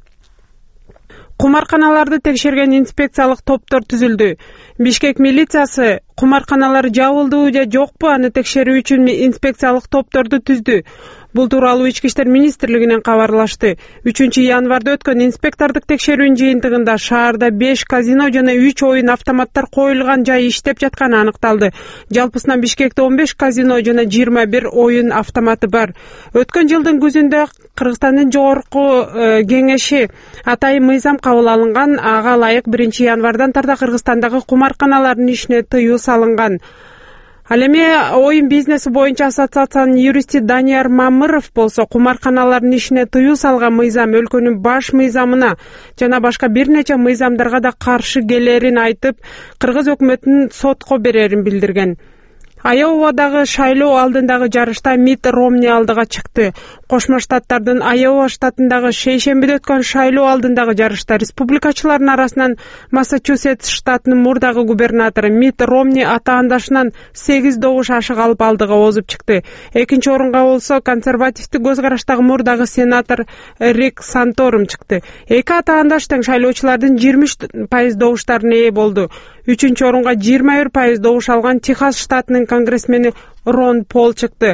Кумарканаларды текшерген инспекциялык топтор түзүлдү. Бишкек милициясы кумарканалар жабылдыбы же жокпу аны текшерүү үчүн инспекциялык топторду түздү. Бул тууралуу Ички иштер министрлигинен кабарлашты. үчүнчү январда өткөн инспектордук текшерүүнүн жыйынтыгында шаарда беш казино жана үч оюн автоматтар коюлган жай иштеп жатканы аныкталды. Жалпысынан Бишкекте он беш казино жана жыйырма бир оюн автоматы бар. Өткөн жылдын күзүндө Кыргызстандын жогорку э, кеңеши атайын мыйзам кабыл алынган. Ага ылайык биринчи январдан тарта Кыргызстандагы кумарканалардын ишине тыюу салынган. Ал эми оюн бизнеси боюнча ассоциациянын юристи Данияр Мамыров болсо кумарканалардын ишине тыюу салган мыйзам өлкөнүн баш мыйзамына жана башка бир нече мыйзамдарга да каршы келерин айтып, кыргыз өкмөтүнүн сотко берерин билдирген. Айовадагы шайлоо алдындагы жарышта Мит Ромни алдыга чыкты. Кошмо Штаттардын Айова штатындагы шейшембиде өткөн шайлоо алдындагы жарышта республикачылардын арасынан Массачусетс штатынын мурдагы губернатору Мит Ромни атаандашынан сегиз добуш ашык алып алдыга озуп чыкты. Экинчи орунга болсо консервативдик көз караштагы мурдагы сенатор Рик Санторум чыкты. Эки атаандаш тең шайлоочулардын жыйырма үч пайыз добуштарына ээ болду. Үчүнчү орунга жыйырма бир пайыз добуш алган Техас штатынын конгрессмени Рон Пол чыкты.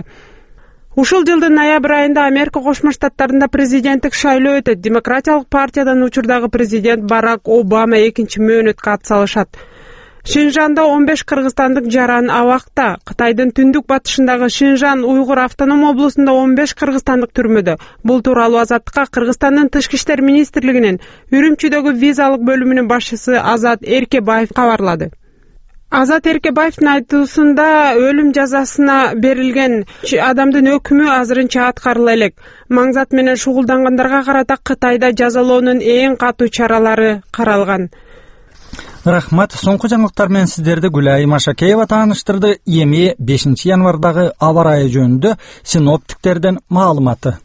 Ушул жылдын ноябрь айында Америка Кошмо Штаттарында президенттик шайлоо өтөт. Демократиялык партиядан учурдагы президент Барак Обама экинчи мөөнөткө атсалышат. Шинжанда он беш кыргызстандык жаран абакта. Кытайдын түндүк батышындагы Шинжан Уйгур автоном облусунда он беш кыргызстандык түрмөдө. Бул тууралуу Азаттыкка Кыргызстандын Тышкы иштер министрлигинин Үрүмчүдөгү визалык бөлүмүнүн башчысы Азат Эркебаев кабарлады. Азат Эркебаевдин айтуусунда өлүм жазасына берилген адамдын өкүмү азырынча аткарыла элек. Маңзат менен шугулдангандарга карата Кытайда жазалоонун эң катуу чаралары каралган. Рахмат. Соңку жаңылыктар менен сиздерди Гүлайым Ашакеева тааныштырды. Эми бешинчи январдагы аба ырайы жөнүндө синоптиктерден маалыматы.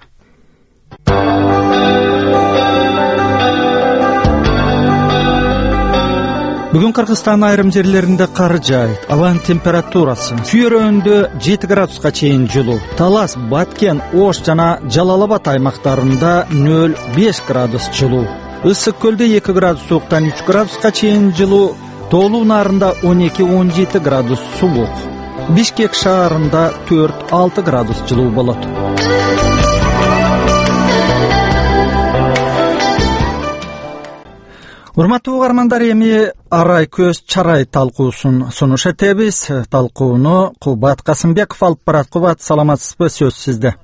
Бүгүн Кыргызстандын айрым жерлеринде кар жаайт. Абанын температурасы Сүйөрөндө жети градуска чейин жылуу. Талас, Баткен, Ош жана Жалал Абад аймактарында нөл беш градус жылуу. Ысык көлдө эки градус сууктан үч градуска чейин жылуу. Тоолуу нарында он эки он жети градус суук. Бишкек шаарында төрт алты градус жылуу болот. Урматтуу угармандар, эми арай көз чарай талкуусун сунуш этебиз. Талкууну Кубат Касымбеков алып барат. Кубат, саламатсызбы? Сөз сизде.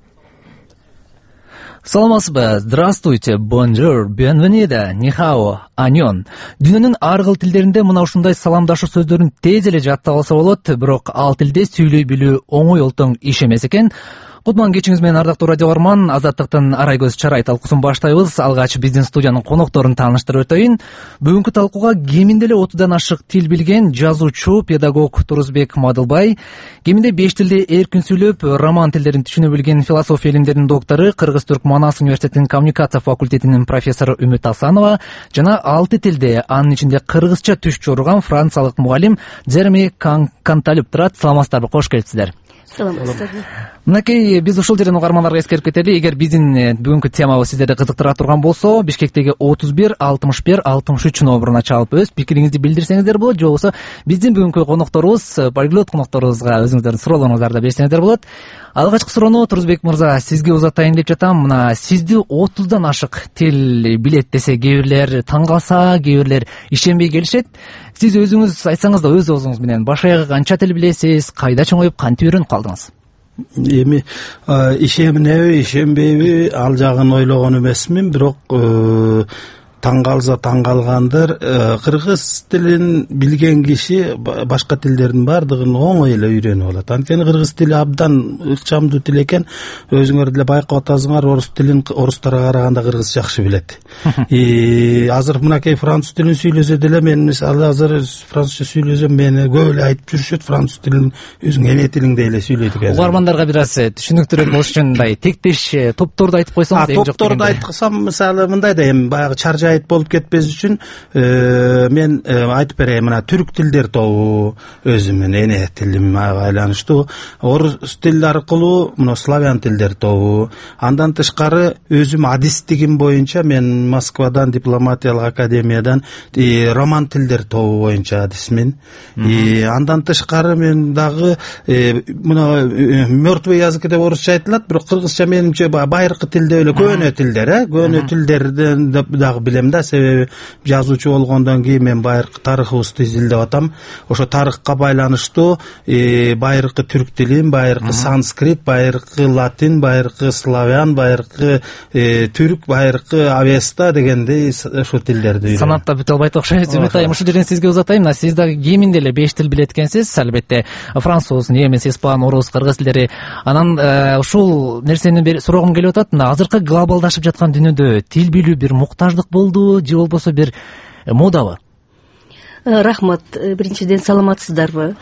Саламатсызбы? Здравствуйте, бонжур, бенвенида, нихао, аньон. Дүйнөнүн ар кыл тилдеринде мына ушундай саламдашуу сөздөрүн тез эле жаттап алса болот, бирок ал тилде сүйлөй билүү оңой олтоң иш эмес экен. Кутман кечиңиз менен, ардактуу радио угарман. Азаттыктын арай көз чарай талкуусун баштайбыз. Алгач биздин студиянын конокторун тааныштырып өтөйүн. Бүгүнкү талкууга кеминде эле отуздан ашык тил билген жазуучу, педагог Турузбек Мадылбай, кеминде беш тилде эркин сүйлөп, роман тилдерин түшүнө билген философия илимдеринин доктору, Кыргыз-Түрк Манас университетинин коммуникация факультетинин профессору Үмүт Асанова жана алты тилде, анын ичинде кыргызча түш чорурган франциялык мугалим Джереми Канталюк турат. Саламатсыздарбы? Кош келипсиздер. Саламатсыздарбы. Мынакей биз ушул жерден угармандарга эскерип кетели. Эгер биздин бүгүнкү темабыз сиздерди кызыктыра турган болсо, Бишкектеги отуз бир алтымыш бир алтымыш үч номуруна чалып өз пикириңизди билдирсеңиздер болот, же болбосо биздин бүгүнкү конокторубуз, полиглот конокторубузга өзүңүздөрдүн суроолоруңуздарды берсеңиздер болот. Алгачкы суроону Турузбек мырза сизге узатайын деп жатам. Мына сизди отуздан ашык тил билет десе, кээ бирлер таң калса, кээ бирлер ишенбей келишет. Сиз өзүңүз айтсаңыз да, өз оозуңуз менен баш аягы канча тил билесиз, кайда чоңоюп, кантип үйрөнүп калдыңыз? Эми ишенеби, ишенбейби ал жагын ойлогон эмесмин, бирок таң калса таң калгандыр. Кыргыз тилин билген киши башка тилдердин баардыгын оңой эле үйрөнүп алат. Анткени кыргыз тили абдан ыкчамдуу тил экен. Өзүңөр деле байкап атасыңар, орус тилин орустарга караганда кыргыз жакшы билет. И азыр мынакей француз тилин сүйлөсө деле, мен мисалы азыр французча сүйлөсөм, мени көп эле айтып жүрүшөт, француз тилин өзүң эне тилиңдей эле сүйлөйт экен. Угармандарга бир аз түшүнүктүүрөөк болуш үчүн мындай тектеш топторду айтып койсоңуз эң жок. Топторду айткысам, мисалы мындай да, эми баягы чаржа болуп кетпес үчүн мен айтып берейин. Мына түрк тилдер тобу өзүмүн эне тилим байланыштуу. Орус тили аркылуу мына славян тилдер тобу. Андан тышкары өзүм адистигим боюнча мен Москвадан, дипломатиялык академиядан роман тилдер тобу боюнча адисмин. И андан тышкары мен дагы мына мертвый язык деп орусча айтылат, бирок кыргызча менимче байыркы тилде эле көөнө тилдер, э, көөнө тилдерден дагы билем да. Себеби жазуучу болгондон кийин мен байыркы тарыхыбызды изилдеп атам. Ошо тарыхка байланыштуу байыркы түрк тилин, байыркы санскрит, байыркы латин, байыркы славян, байыркы түрк, байыркы авеста дегендей ошо тилдерди. Санатта бүтө албайт окшойт. Үмүт айым, ушул жерден сизге узатайын. Мына сиз дагы кеминде эле беш тил билет экенсиз. Албетте француз, немис, испан, орус, кыргыз тилдери. Анан ушул нерсени сурагым келип атат. Мына азыркы глобалдашып жаткан дүйнөдө тил билүү бир муктаждык болду, же болбосо бир модабы? Рахмат. Биринчиден саламатсыздарбы?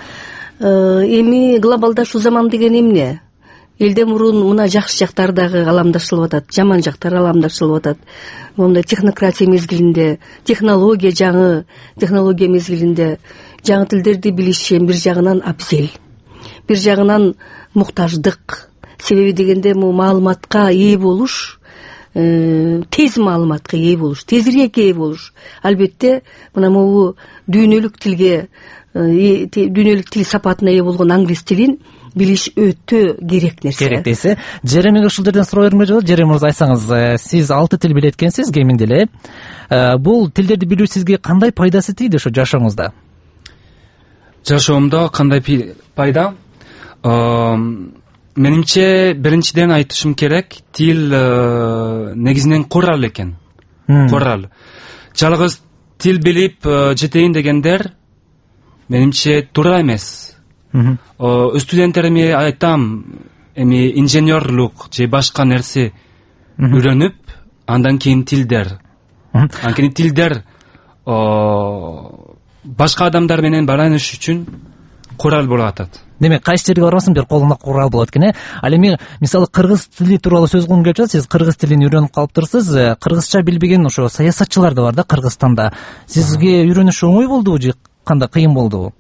Эми глобалдашуу заман деген эмне? Элден мурун мына жакшы жактары дагы аламдашылып атат, жаман жактары аламдашылып атат. Мондай технократия мезгилинде, технология жаңы, технология мезгилинде жаңы тилдерди билиш бир жагынан абзел, бир жагынан муктаждык. Себеби дегенде бул маалыматка ээ болуш, тез маалыматка ээ болуш, тезирээк ээ болуш. Албетте мына могу дүйнөлүк тилге, дүйнөлүк тил сапатына ээ болгон англис тилин билиш өтө керек нерсе. Керек дейсиз. Жеремиге ушул жерден суроо бермекчи болот. Жерем мырза, айтсаңыз, сиз алты тил билет экенсиз, кеминде эле. Бул тилдерди билүү сизге кандай пайдасы тийди ошо жашооңузда? Жашоомдо кандай пайда? Менимче биринчиден айтышым керек, тил негизинен курал экен. Курал. Жалгыз тил билип жетейин дегендер менимче туура эмес. Студенттериме айтам, эми инженерлук же башка нерсе үйрөнүп, андан кийин тилдер. Анткени тилдер башка адамдар менен байланыш үчүн курал болуп атат. Демек кайсы жерге барбасын бир колуңда курал болот экен, э? Ал эми мисалы кыргыз тили тууралуу сөз кылгым келип жатат. Сиз кыргыз тилин үйрөнүп калыптырсыз. Кыргызча билбеген ошо саясатчылар да бар да Кыргызстанда. Сизге үйрөнүш оңой болдубу же кандай кыйын болдубу?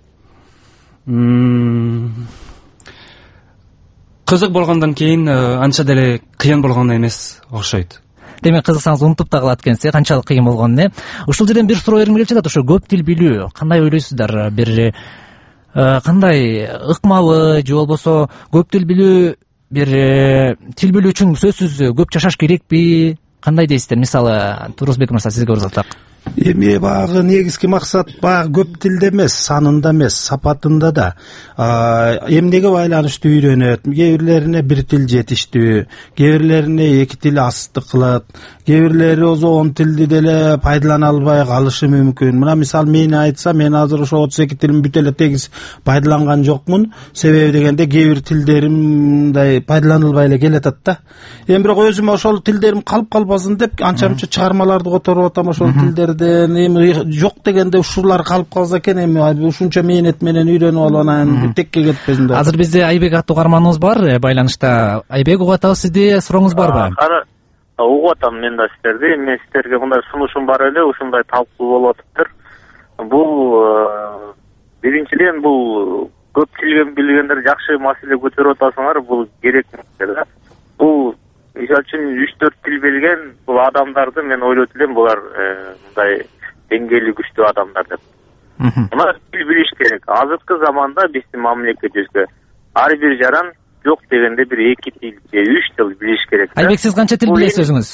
Кызык болгондон кийин анча деле кыйын болгон эмес окшойт. Демек кызыксаңыз унутуп да калат экенсиз, канчалык кыйын болгонун, э? Ушул жерден бир суроо бергим келип жатат. Ошо көп тил билүү кандай ойлойсуздар? Бир кандай ыкмабы же болбосо көп тил билүү бир тил билүү үчүн сөзсүз көп жашаш керекпи? Кандай дейсиздер? Мисалы Турузбек мырза, сизге узатсак. Эми багы негизги максат багы көп тилде эмес, санында эмес, сапатында да. Эмнеге байланыштуу үйрөнөт? Кээ бирлерине бир тил жетиштүү, кээ бирлерине эки тил астык кылат, кээ бирлери он тилди деле пайдалана албай калышы мүмкүн. Мына мисал мени айтса, мен азыр ошо отуз эки тилим бүт эле тегиз пайдаланган жокмун. Себеби дегенде кээ бир тилдерим мындай пайдаланылбай эле келатат да. Эми бирок өзүм ошол тилдерим калып калбасын деп анча-мынча чыгармаларды которуп атам ошол тилдерди. Эми жок дегенде ушулар калып калса экен, эми ушунча менет менен үйрөнүп алып анан текке кетпесин деп. Азыр бизде Айбек аттуу угарманыбыз бар байланышта. Айбек, угуп атабыз, сизде сурооңуз барбы? Угуп атам мен да сиздерди. Мен сиздерге мындай сунушум бар эле, ушундай талкуу болуп атыптыр. Бул биринчиден бул көп тил билгендер жакшы маселе көтөрүп атасыңар, бул керек маселе да. Бул мисалы үчүн үч төрт тил билген бул адамдарды мен ойлойт элем, булар мындай деңгээли күчтүү адамдар деп. Мына тил билиш керек. Азыркы заманда биздин мамлекетибизде ар бир жаран жок дегенде бир эки тил же үч тил билиш керек. Айбек, сиз канча тил билесиз өзүңүз?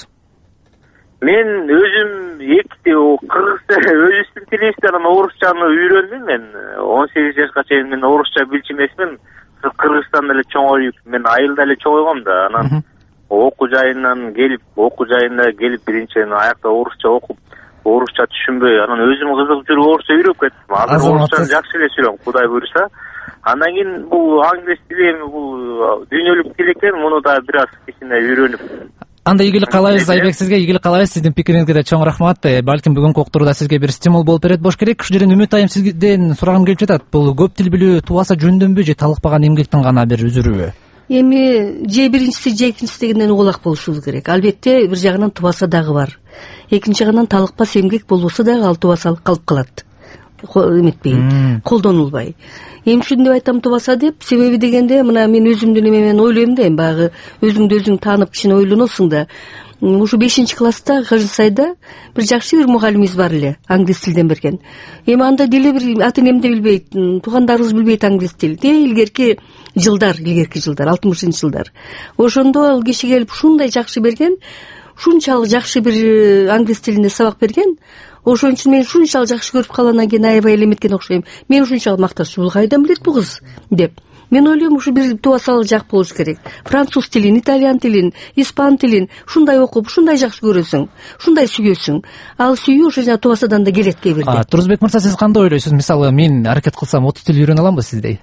Мен өзүм эки тил, кыргызча өзүбүздүн тилибизде, анан орусчаны үйрөндүм мен. он сегиз жашка чейин мен орусча билчү эмесмин. Кыргызстанда эле чоңоюп, мен айылда эле чоңойгом да. Анан окуу жайынан келип, окуу жайына келип биринчиден аякта орусча окуп, орусча түшүнбөй, анан өзүм кызыгып жүрүп орусча үйрөнүп кеттим. Азыр орусчаны жакшы эле сүйлөйм, Кудай буйруса. Андан кийин бул англис тили эми бул дүйнөлүк тил экен, муну да бир аз кичине үйрөнүп. Анда ийгилик каалайбыз Айбек, сизге ийгилик каалайбыз. Сиздин пикириңизге да чоң рахмат. Балким бүгүнкү уктурууда сизге бир стимул болуп берет болуш керек. Ушул жерден Үмүт айым, сизден сурагым келип жатат. Бул көп тил билүү тубаса жөндөмбү же талыкпаган эмгектин гана бир үзүрүбү? Эми же биринчиси же экинчиси дегенден угулак болушубуз керек. Албетте бир жагынан тубаса дагы бар. Экинчи жагынан талыкпас эмгек болбосо дагы ал тубаса калып калат. Эметпей, колдонулбай. Эми ушуну деп айтам тубаса деп, себеби дегенде мына мен өзүмдүн эменен ойлойм да, эми баягы өзүңдү өзүң таанып кичине ойлоносуң да. Ушу бешинчи класста Кыжысайда бир жакшы бир мугалимибиз бар эле, англис тилден берген. Эми анда деле бир ата энем да билбейт, туугандарыбыз билбейт англис тил. Де илгерки жылдар, илгерки жылдар, алтымышынчы жылдар. Ошондо ал киши келип ушундай жакшы берген, ушунчалык жакшы бир англис тилинде сабак берген. Ошон үчүн мен ушунчалык жакшы көрүп калгандан кийин аябай эле эметкен окшойм. Мен ушунчалык макташчу, бул кайдан билет бул кыз деп. Мен ойлойм, ушу бир тубасалык жак болуш керек. Француз тилин, итальян тилин, испан тилин ушундай окуп, ушундай жакшы көрөсүң, ушундай сүйөсүң. Ал сүйүү ошо жана тубасадан да келет кээ бирде. Турузбек мырза, сиз кандай ойлойсуз? Мисалы, мен аракет кылсам отуз тил үйрөнө аламбы сиздей?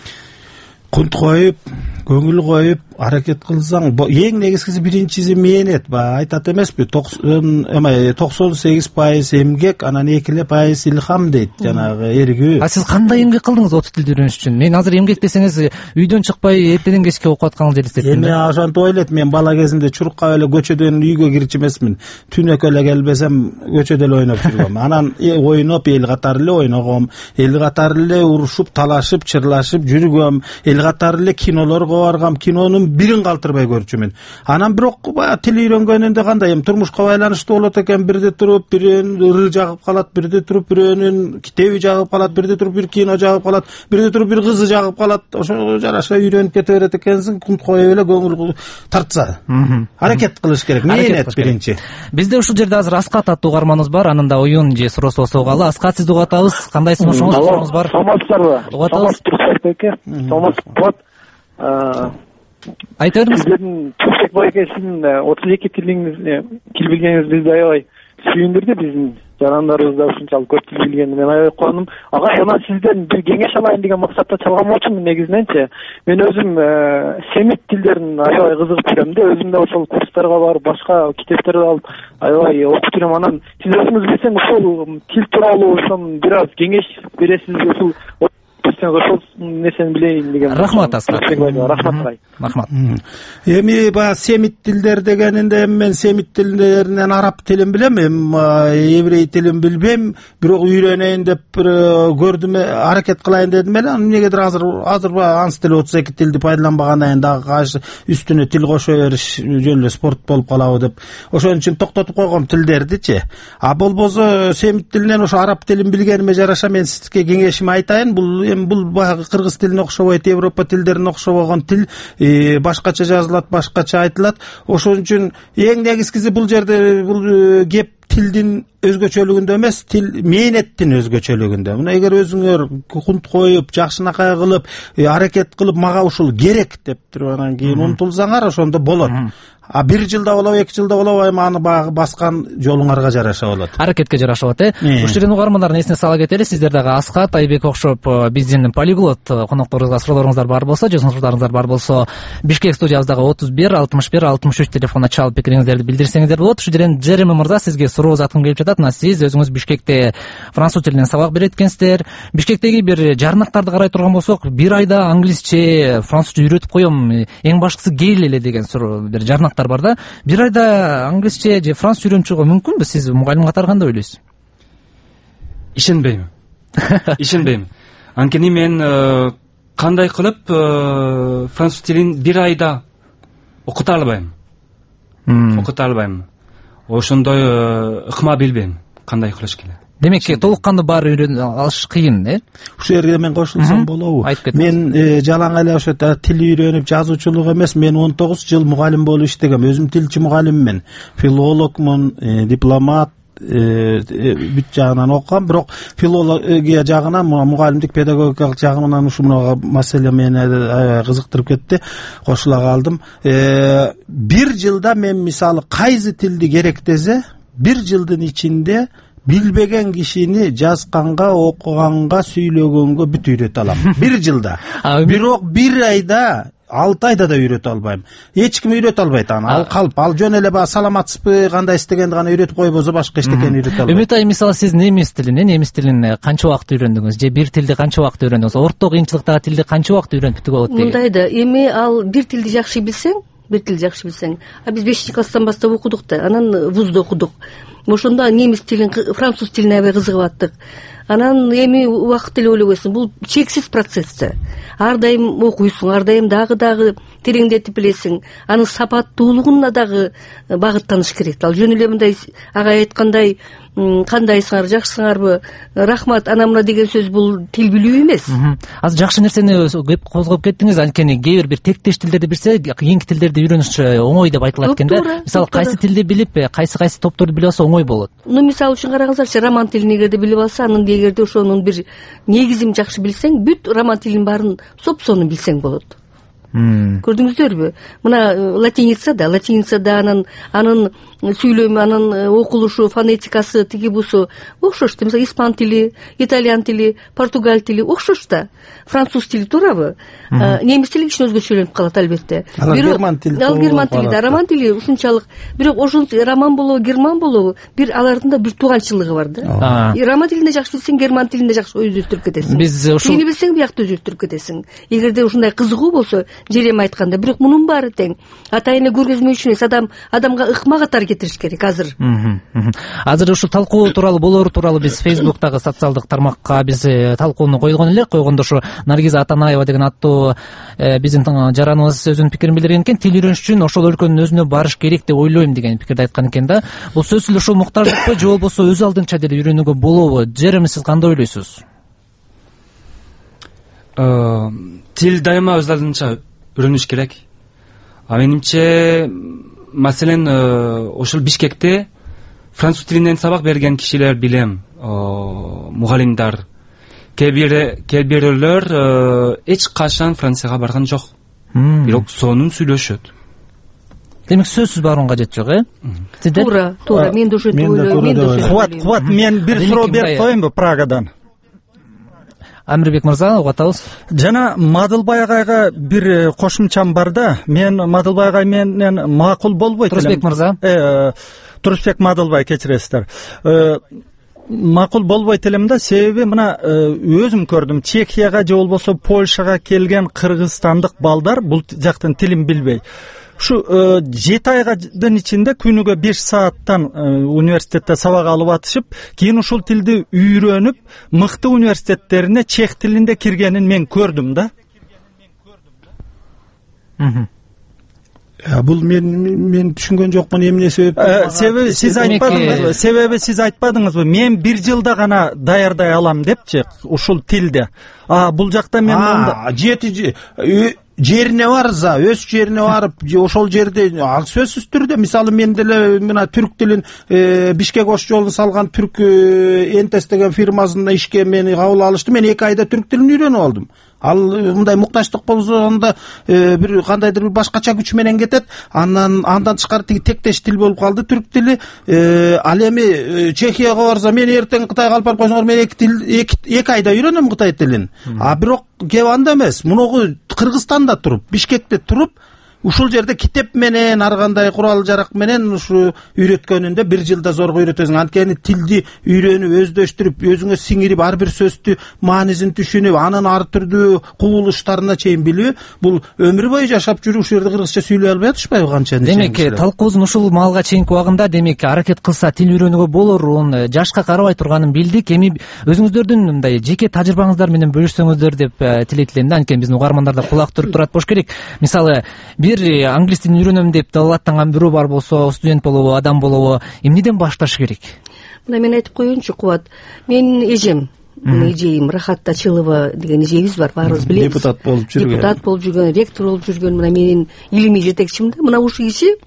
Кунт коюп, көңүл коюп, аракет кылсаң, эң негизгиси биринчиси мээнет, баягы айтат эмеспи, токсон сегиз пайыз эмгек, анан эки пайыз илхам дейт, жанагы эргүү. А сиз кандай эмгек кылдыңыз отуз тилди үйрөнүш үчүн? Мен азыр эмгек десеңиз, үйдөн чыкпай эртеден кечке окуп атканыңызды элестеттим. Эми ошентип ойлойт, мен бала кезимде чуркап эле көчөдөн үйгө кирчү эмесмин. Түнөкө эле келбесем, көчөдө эле ойноп жүргөм. Анан ойноп, эл катары эле ойногом, эл катары эле урушуп, талашып, чырлашып жүргөм, эл катары эле кинолорго баргам, кинонун бирин калтырбай көрчүмүн. Анан бирок тил үйрөнгөнүндө кандай эми турмушка байланыштуу болот экен, бирде туруп бирөөнүн ыры жагып калат, бирде туруп бирөөнүн китеби жагып калат, бирде туруп бир кино жагып калат, бирде туруп бир кызы жагып калат. Ошо жараша үйрөнүп кете берет экенсиң, кунт коюп эле көңүл тартса. Аракет кылыш керек, мээнет биринчи. Бизде ушул жерде азыр Аскат аттуу угарманыбыз бар, анын да оюн же суроосу болсо угалы. Аскат, сизди угуп атабыз. Кандай сунушуңуз, сурооңуз бар? Саламатсыздарбы? Угуп атабыз. Саламатсызбы? Айта бериңиз. Сиздердин Турузбек байке, сиздин отуз эки тилиңиз, тил билгениңиз бизди аябай сүйүндүрдү. Биздин жарандарыбыз да ушунчалык көп тил билгенине мен аябай кубандым. Агай, анан сизден бир кеңеш алайын деген максатта чалган болчумун негизиненчи. Мен өзүм семит тилдерин аябай кызыгып жүрөм да, өзүм да ошол курстарга барып, башка китептерди алып аябай окуп жүрөм. Анан сиз өзүңүз билсең ушул тил тууралуу ошон бир аз кеңеш бересизби, ушул ошол нерсени билейин деген. Рахмат Асхат. Рахмат. Рахмат. Эми баягы семит тилдер дегенинде эми мен семит тилдеринен араб тилин билем, эми еврей тилин билбейм, бирок үйрөнөйүн деп көрдүм, аракет кылайын дедим эле. Эмнегедир азыр азыр анс тили отуз эки тилди пайдаланбагандан кийин дагы кайсы үстүнө тил кошо бериш жөн эле спорт болуп калабы деп ошон үчүн токтотуп койгом тилдердичи. А болбосо семит тилинен ошо араб тилин билгениме жараша мен сизге кеңешими айтайын. Бул эми бул баягы кыргыз тилине окшобойт, Европа тилдерине окшобогон тил, башкача жазылат, башкача айтылат. Ошон үчүн эң негизгиси бул жерде бул кеп тилдин өзгөчөлүгүндө эмес, тил мээнеттин өзгөчөлүгүндө. Мына эгер өзүңөр кунт коюп, жакшынакай кылып, аракет кылып, мага ушул керек деп туруп анан кийин умтулсаңар, ошондо болот. А бир жылда болобу, эки жылда болобу, эми аны баягы баскан жолуңарга жараша болот. Аракетке жараша болот, э. Ушул жерден угармандардын эсине сала кетели, сиздер дагы Асхат, Айбек окшоп биздин полиглот конокторубузга суроолоруңуздар бар болсо, же сунуштарыңыздар бар болсо, Бишкек студиябыздагы отуз бир алтымыш бир алтымыш үч телефонуна чалып пикириңиздерди билдирсеңиздер болот. Ушул жерден Жереми мырза сизге суроо узаткым келип жатат. Мына сиз өзүңүз Бишкекте француз тилинен сабак берет экенсиздер. Бишкектеги бир жарнактарды карай турган болсок, бир айда англисче, французча үйрөтүп коем, эң башкысы келе эле деген суроо бир жарнак бар да. Бир айда англисче же французча үйрөнүп чыгууга мүмкүнбү? Сиз мугалим катары кандай ойлойсуз? Ишенбейм. Ишенбейм. Анткени мен кандай кылып француз тилин бир айда окута албайм. Окута албайм. Ошондой ыкма билбейм кандай кылыш керек. Демек, толук кандуу баары үйрөнүп алыш кыйын, э? Ушул жерге мен кошулсам болобу? Мен жалаң эле ошо тил үйрөнүп жазуучулук эмес, мен он тогуз жыл мугалим болуп иштегем. Өзүм тилчи мугалиммин, филологмун, дипломат, бүт жагынан окугам, бирок филология жагынан, мугалимдик педагогикалык жагынан ушул маселе мени аябай кызыктырып кетти, кошула калдым. Бир жылда мен мисалы кайсы тилди керектесе, бир жылдын ичинде билбеген кишини жазганга, окуганга, сүйлөгөнгө бүт үйрөтө алам. Бир жылда. Бирок бир айда, алты айда да үйрөтө албайм. Эч ким үйрөтө албайт аны. Ал калп, ал жөн эле баа саламатсызбы, кандай истегенди гана үйрөтүп койбосо башка эчтекени үйрөтө албайт. Үмүт айым, мисалы сиз немис тилин, немис тилин канча убакыт үйрөндүңүз? Же бир тилди канча убакыт үйрөндүңүз? Орто кыйынчылыктагы тилди канча убакыт үйрөнүп бүтүгө болот деген? Мындай да, эми ал бир тилди жакшы билсең, бир тилди жакшы билсең. А биз бешинчи класстан баштап окудук да, анан вузда окудук. Ошондо немис тилин, француз тилине аябай кызыгып аттык. Анан эми убакыт эле ойлобойсуң, бул чексиз процесс да. Ар дайым окуйсуң, ар дайым дагы дагы тереңдетип билесиң. Анын сапаттуулугуна дагы багыттаныш керек. Ал жөн эле мындай агай айткандай, кандайсыңар, жакшысыңарбы, рахмат, ана мына деген сөз бул тил билүү эмес. Азыр жакшы нерсени кеп козгоп кеттиңиз, анткени кээ бир бир тектеш тилдерди билсе, кийинки тилдерди үйрөнүш оңой деп айтылат экен да. Мисалы кайсы тилди билип, кайсы кайсы топторду билип алса оңой болот. Ну, мисалы үчүн караңыздарчы, роман тилин эгерде билип алса, анын эгерде ошонун бир негизин жакшы билсең, бүт роман тилинин баарын соп-сонун билсең болот. Көрдүңүздөрбү? Мына латиница да, латиница да анын анын сүйлөмү, анын окулушу, фонетикасы, тиги бусу окшош. Мисалы испан тили, итальян тили, португал тили окшош да. Француз тили туурабы? Немис тили кичине өзгөчөлөнүп калат албетте. Ал герман тили. Ал герман тили да, роман тили ушунчалык. Бирок ошон роман болобу, герман болобу, бир алардын да бир тууганчылыгы бар да. Роман тилинде жакшы билсең, герман тилинде жакшы өздөштүрүп кетесиң. Биз ушул тилди билсең, биякта өздөштүрүп кетесиң. Эгерде ушундай кызыгуу болсо, жерем айтканда, бирок мунун баары тең. Ата эне көргөзмө үчүн эмес, адам адамга ыкма катары кетириш керек азыр. Азыр ушул талкуу тууралуу, болоор тууралуу биз Фейсбуктагы социалдык тармакка биз талкууну койгон элек. Койгондо ушу Наргиза Атанаева деген аттуу биздин жараныбыз өзүнүн пикирин билдирген экен. Тил үйрөнүш үчүн ошол өлкөнүн өзүнө барыш керек деп ойлойм деген пикирди айткан экен да. Бул сөзсүз эле ушул муктаждыкпы же болбосо өз алдынча деле үйрөнүүгө болобу? Жереми, сиз кандай ойлойсуз? Тил дайыма өз алдынча үйрөнүш керек. А менимче, маселен, ошол Бишкекте француз тилинен сабак берген кишилер билем, мугалимдар. Кээ бирөөлөр эч качан Францияга барган жок. Бирок сонун сүйлөшөт. демек сөзсүз барууга кажети жок, э? Сиздер? Туура, туура. Мен да ошентип ойлойм. Мен да ошентип Кубат, Кубат, мен бир суроо берип коеюнбу Прагадан? Амирбек мырза, угуп атабыз. Жана Мадылбай агайга бир кошумчам бар да. Мен Мадылбай агай менен макул болбойт элем. Турусбек мырза. Э, Турусбек Мадылбай, кечиресиздер. Макул болбойт элем да, себеби мына өзүм көрдүм. Чехияга же болбосо Польшага келген кыргызстандык балдар бул жактын тилин билбей. Ушу жети айдын ичинде күнүгө беш сааттан университетте сабак алып атышып, кийин ушул тилди үйрөнүп, мыкты университеттерине чех тилинде киргенин мен көрдүм да. Бул мен мен түшүнгөн жокмун, эмне себеп? Себеби сиз айтпадыңызбы? Себеби сиз айтпадыңызбы? Мен бир жылда гана даярдай алам депчи ушул тилде. А бул жакта мен жети жерине барса, өз жерине барып, ошол жерде сөзсүз түрдө, мисалы мен деле мына түрк тилин Бишкек ош жолун салган түрк энтес деген фирмасында ишке мени кабыл алышты. Мен эки айда түрк тилин үйрөнүп алдым. Ал мындай муктачтык болсо анда бир кандайдыр бир башкача күч менен кетет. Андан андан тышкары тиги тектеш тил болуп калды түрк тили. Ал эми Чехияга барса, мен эртең Кытайга алып барып койсоңор, мен эки тил эки айда үйрөнөм Кытай тилин. А бирок кеп анда эмес. Мунугу Кыргызстанда туруп, Бишкекте туруп, ушул жерде китеп менен, ар кандай курал жарак менен ушу үйрөткөнүндө бир жылда зорго үйрөтөсүң. Анткени тилди үйрөнүп, өздөштүрүп, өзүңө сиңирип, ар бир сөздү маанисин түшүнүп, анын ар түрдүү кубулуштарына чейин билүү, бул өмүр бою жашап жүрүп ушул жерде кыргызча сүйлөй албай атышпайбы канча? Демек, талкуубуздун ушул маалга чейинки убагында демек аракет кылса тил үйрөнүүгө болорун, жашка карабай турганын билдик. Эми өзүңүздөрдүн мындай жеке тажрыйбаңыздар менен бөлүшсөңүздөр деп тилейт элем да, анткени биздин угармандар да кулак түрүп турат болуш керек. Мисалы, бир англис тилин үйрөнөм деп далалаттанган бирөө бар болсо, студент болобу, адам болобу, эмнеден башташ керек? Мына мен айтып коеюнчу, Кубат. Мен эжем, эжейим Рахат Тачилова деген эжебиз бар, баарыбыз билебиз. Депутат болуп жүргөн. Депутат болуп жүргөн, ректор болуп жүргөн, мына менин илимий жетекчим да. Мына ушул киши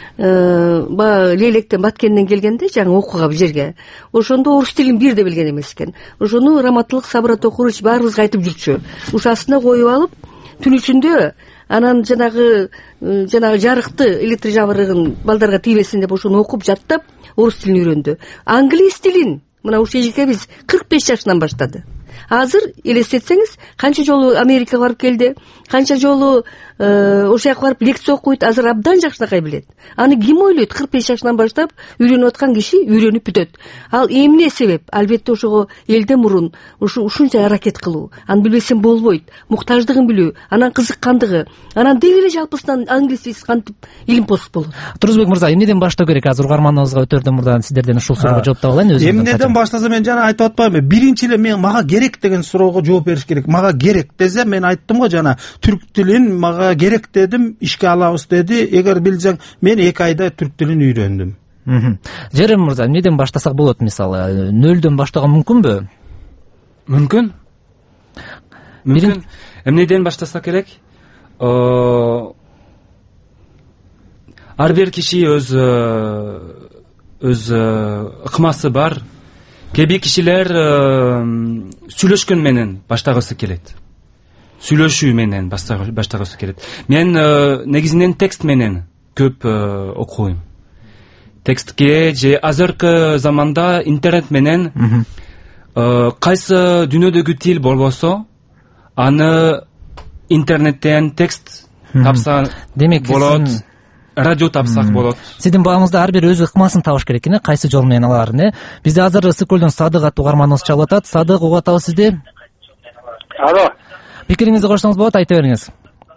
баягы Лелектен, Баткенден келгенде жаңы окууга бул жерге. Ошондо орус тилин бир да билген эмес экен. Ошону Раматылык Сабыр Токурович баарыбызга айтып жүрчү. Ушасына коюп алып, түн ичинде анан жанагы жанагы жарыкты электр жабырыгын балдарга тийбесин деп ошону окуп жаттап орус тилин үйрөндү. Англис тилин мына ушул эжекебиз кырк беш жашынан баштады. Азыр элестетсеңиз, канча жолу Америкага барып келди, канча жолу ошол жака барып лекция окуйт, азыр абдан жакшынакай билет. Аны ким ойлойт? кырк беш жашынан баштап үйрөнүп аткан киши үйрөнүп бүтөт. Ал эмне себеп? Албетте ошого элден мурун ушу ушунча аракет кылуу, аны билбесем болбойт, муктаждыгын билүү, анан кызыккандыгы, анан деги эле жалпысынан англис кантип илим посуп болот. Турусбек мырза, эмнеден баштоо керек? Азыр угарманыбызга өтөрдөн мурда сиздерден ушул суроого жооптоп алайын. Өзүм эмнеден баштаса, мен жана айтып атпаймынбы? Биринчи эле мен мага керек деген суроого жооп бериш керек. Мага керек десе, мен айттым го жана, түрк тилин мага керек дедим, ишке алабыз деди. Эгер билсең, мен эки айда түрк тилин үйрөндүм. Жерем мырза, эмнеден баштасак болот? Мисалы, нөлдөн баштаган мүмкүнбү? Мүмкүн. Мүмкүн. Эмнеден баштасак керек? Ар бир киши өз өз ыкмасы бар. Кээ бир кишилер сүйлөшкөн менен баштагысы келет. Сүйлөшүү менен баштагысы келет. Мен негизинен текст менен көп окуйм. Текстке же азыркы заманда интернет менен кайсы дүйнөдөгү тил болбосо, аны интернеттен текст тапса болот. Радио тапсак болот. Сиздин багыңызда ар бир өз ыкмасын табыш керек экен, кайсы жол менен аларын, э? Бизде азыр Ысык-Көлдөн Садык аттуу угарманыбыз чалып атат. Садык, угуп атабыз сизди. Алло. Пикириңизди койсоңуз болот, айта бериңиз.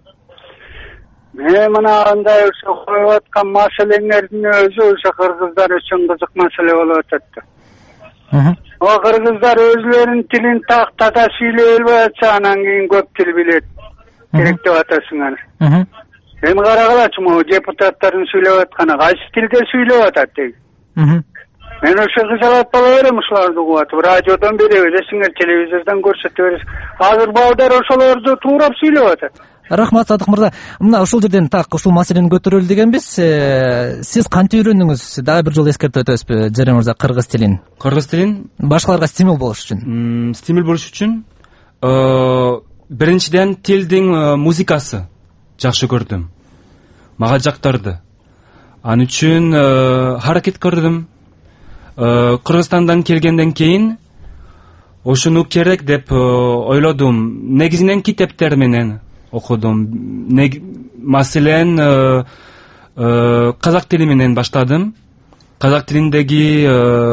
Мен мына андай ошо коюп аткан маселеңердин өзү ошо кыргыздар үчүн кызык маселе болуп атат. О кыргыздар өзлөрүнүн тилин тактата сүйлөй албай атса, анан кийин көп тил билет. Керек деп атасыңар. Эми карагылачы, могу депутаттардын сүйлөп атканы кайсы тилде сүйлөп атат дейт. Мен ошо кызалат боло берем, ушуларды угуп атып, радиодон бере бересиңер, телевизордон көрсөтө бересиңер. Азыр балдар ошолорду туурап сүйлөп атат. Рахмат, Садык мырза. Мына ушул жерден так ушул маселени көтөрөлү дегенбиз. Сиз кантип үйрөндүңүз? Дагы бир жолу эскертип өтөбүзбү, Жерем мырза, кыргыз тилин? Кыргыз тилин башкаларга стимул болуш үчүн. Стимул болуш үчүн биринчиден тилдин музыкасы жакшы көрдүм. Мага жактырды. Ал үчүн аракет көрдүм. Кыргызстандан келгенден кийин ошону керек деп ойлодум. Негизинен китептер менен окудум. Маселен казак тили менен баштадым. Казак тилиндеги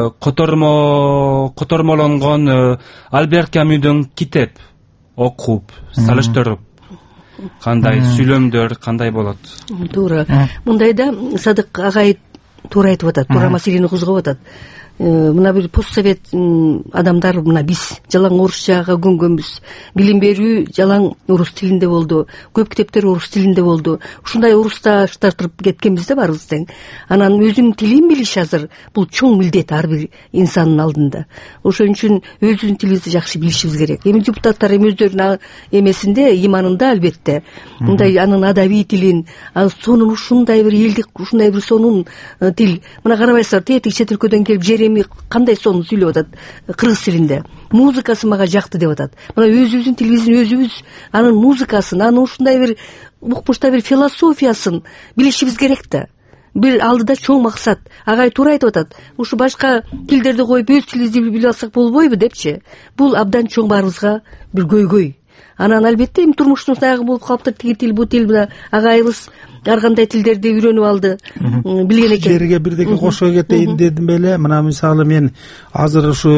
котормо котормолонгон Альберт Камюдун китеп окуп, салыштырып, кандай сүйлөмдөр кандай болот. Туура. Мындайда Садык агай туура айтып атат, туура маселени козгоп атат. Мына бир постсовет адамдар, мына биз жалаң орусчага көнгөнбүз. Билим берүү жалаң орус тилинде болду. Көп китептер орус тилинде болду. Ушундай орусташтырып кеткенбиз да барыбыз тең. Анан өзүнүн тилин билиш азыр бул чоң милдет ар бир инсандын алдында. Ошон үчүн өзүнүн тилибизди жакшы билишибиз керек. Эми депутаттар эми өздөрүнүн эмесинде, иманында албетте мындай анын адабий тилин, сонун ушундай бир элдик, ушундай бир сонун тил. Мына карабайсыздар, тетиги чет өлкөдөн келип жер кандай сонун сүйлөп атат кыргыз тилинде. Музыкасы мага жакты деп атат. Мына өзүбүздүн тилибиздин өзүбүз анын музыкасын, анын ушундай бир укмуштай бир философиясын билишибиз керек да. Бир алдыда чоң максат. Агай туура айтып атат. Ушу башка тилдерди коюп өз тилибизди билип алсак болбойбу депчи. Бул абдан чоң баарыбызга бир көйгөй. Анан албетте эми турмуштун саягы болуп калыптыр, тиги тил, бу тил. Агайыбыз ар кандай тилдерди үйрөнүп алды, билген экен. Жерге бирдеке кошо кетейин дедим эле. Мына мисалы мен азыр ушу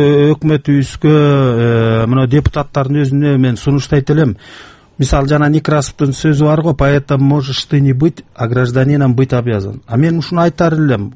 өкмөтүбүзгө, мына депутаттардын өзүнө мен сунуштайт элем. Мисалы жана Некрасовдун сөзү бар го, поэтом можешь ты не быть, а гражданином быть обязан. А мен ушуну айтар элем.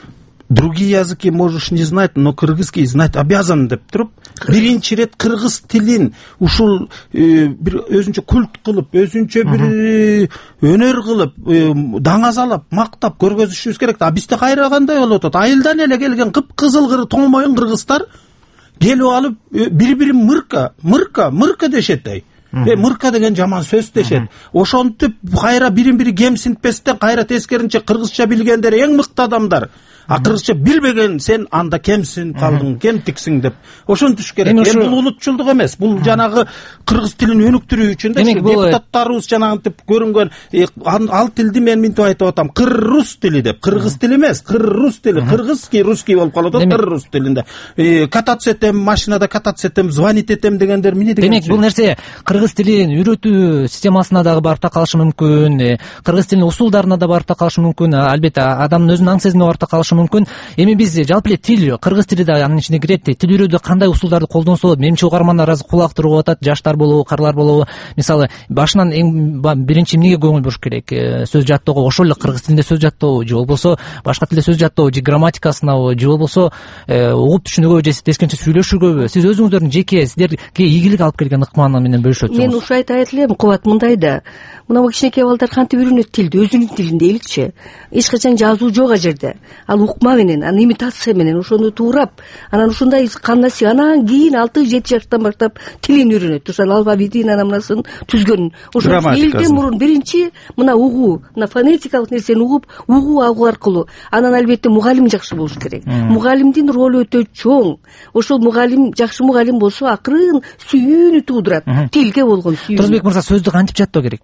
Другие языки можешь не знать, но кыргызский знать обязан деп туруп, биринчи ирет кыргыз тилин ушул бир өзүнчө культ кылып, өзүнчө бир өнөр кылып, даңазалап, мактап көргөзүшүбүз керек. А бизде кайра кандай болуп атат? Айылдан эле келген кыпкызыл кыр тоңмоюн кыргыздар келип алып бири-бирин мырка, мырка, мырка дешет ай. Э, мырка деген жаман сөз дешет. Ошентип кайра бирин-бири кемсинтпестен кайра тескеринче кыргызча билгендер эң мыкты адамдар. А кыргызча билбеген сен анда кемсин калдың, кемтиксиң деп ошентиш керек. Эми бул улутчулдук эмес, бул жанагы кыргыз тилин өнүктүрүү үчүн да депутаттарыбыз жанагынтип көрүнгөн ал тилди мен минтип айтып атам, кыр-рус тили деп. Кыргыз тили эмес, кыр-рус тили, кыргызский, русский болуп калат, кыр-рус тилинде. Кататься этем, машинада кататься этем, звонить этем дегендер эмне деген. Демек бул нерсе кыргыз тилин үйрөтүү системасына дагы барып такалышы мүмкүн, кыргыз тилинин усулдарына да барып такалышы мүмкүн, албетте адамдын өзүнүн аң сезимине барып такалышы мүмкүн. Эми биз жалпы эле тил, кыргыз тили да анын ичине кирет. Тил үйрөтүүдө кандай усулдарды колдонсо болот? Менимче угармандар азыр кулак туруп атат, жаштар болобу, карлар болобу? Мисалы, башынан эң биринчи эмнеге көңүл буруш керек? Сөз жаттоого, ошол эле кыргыз тилинде сөз жаттоо, же болбосо башка тилде сөз жаттоо, же грамматикасынабы, же болбосо угуп түшүнүүгө, же тескенче сүйлөшүүгөбү? Сиз өзүңүздөрдүн жеке сиздерге ийгилик алып келген ыкманы менен бөлүшөт. Мен ушу айтат элем, Кубат, мындай да. Мына кичинекей балдар кантип үйрөнөт тилди, өзүнүн тилинде элчи. Эч качан жазуу жок а жерде. Ал укма менен, анан имитация менен ошону туурап, анан ушундай канаси, анан кийин алты жети жаштан баштап тилин үйрөнөт. Ошол алфавитин анан мынасын түзгөн. Ошол элден мурун биринчи мына угуу, мына фонетикалык нерсени угуп, угуу агуу аркылуу. Анан албетте мугалим жакшы болуш керек. Мугалимдин ролу өтө чоң. Ошол мугалим жакшы мугалим болсо акырын сүйүүнү туудурат. Тилге болгон сүйүү. Турсунбек мырза, сөздү кантип жаттоо керек?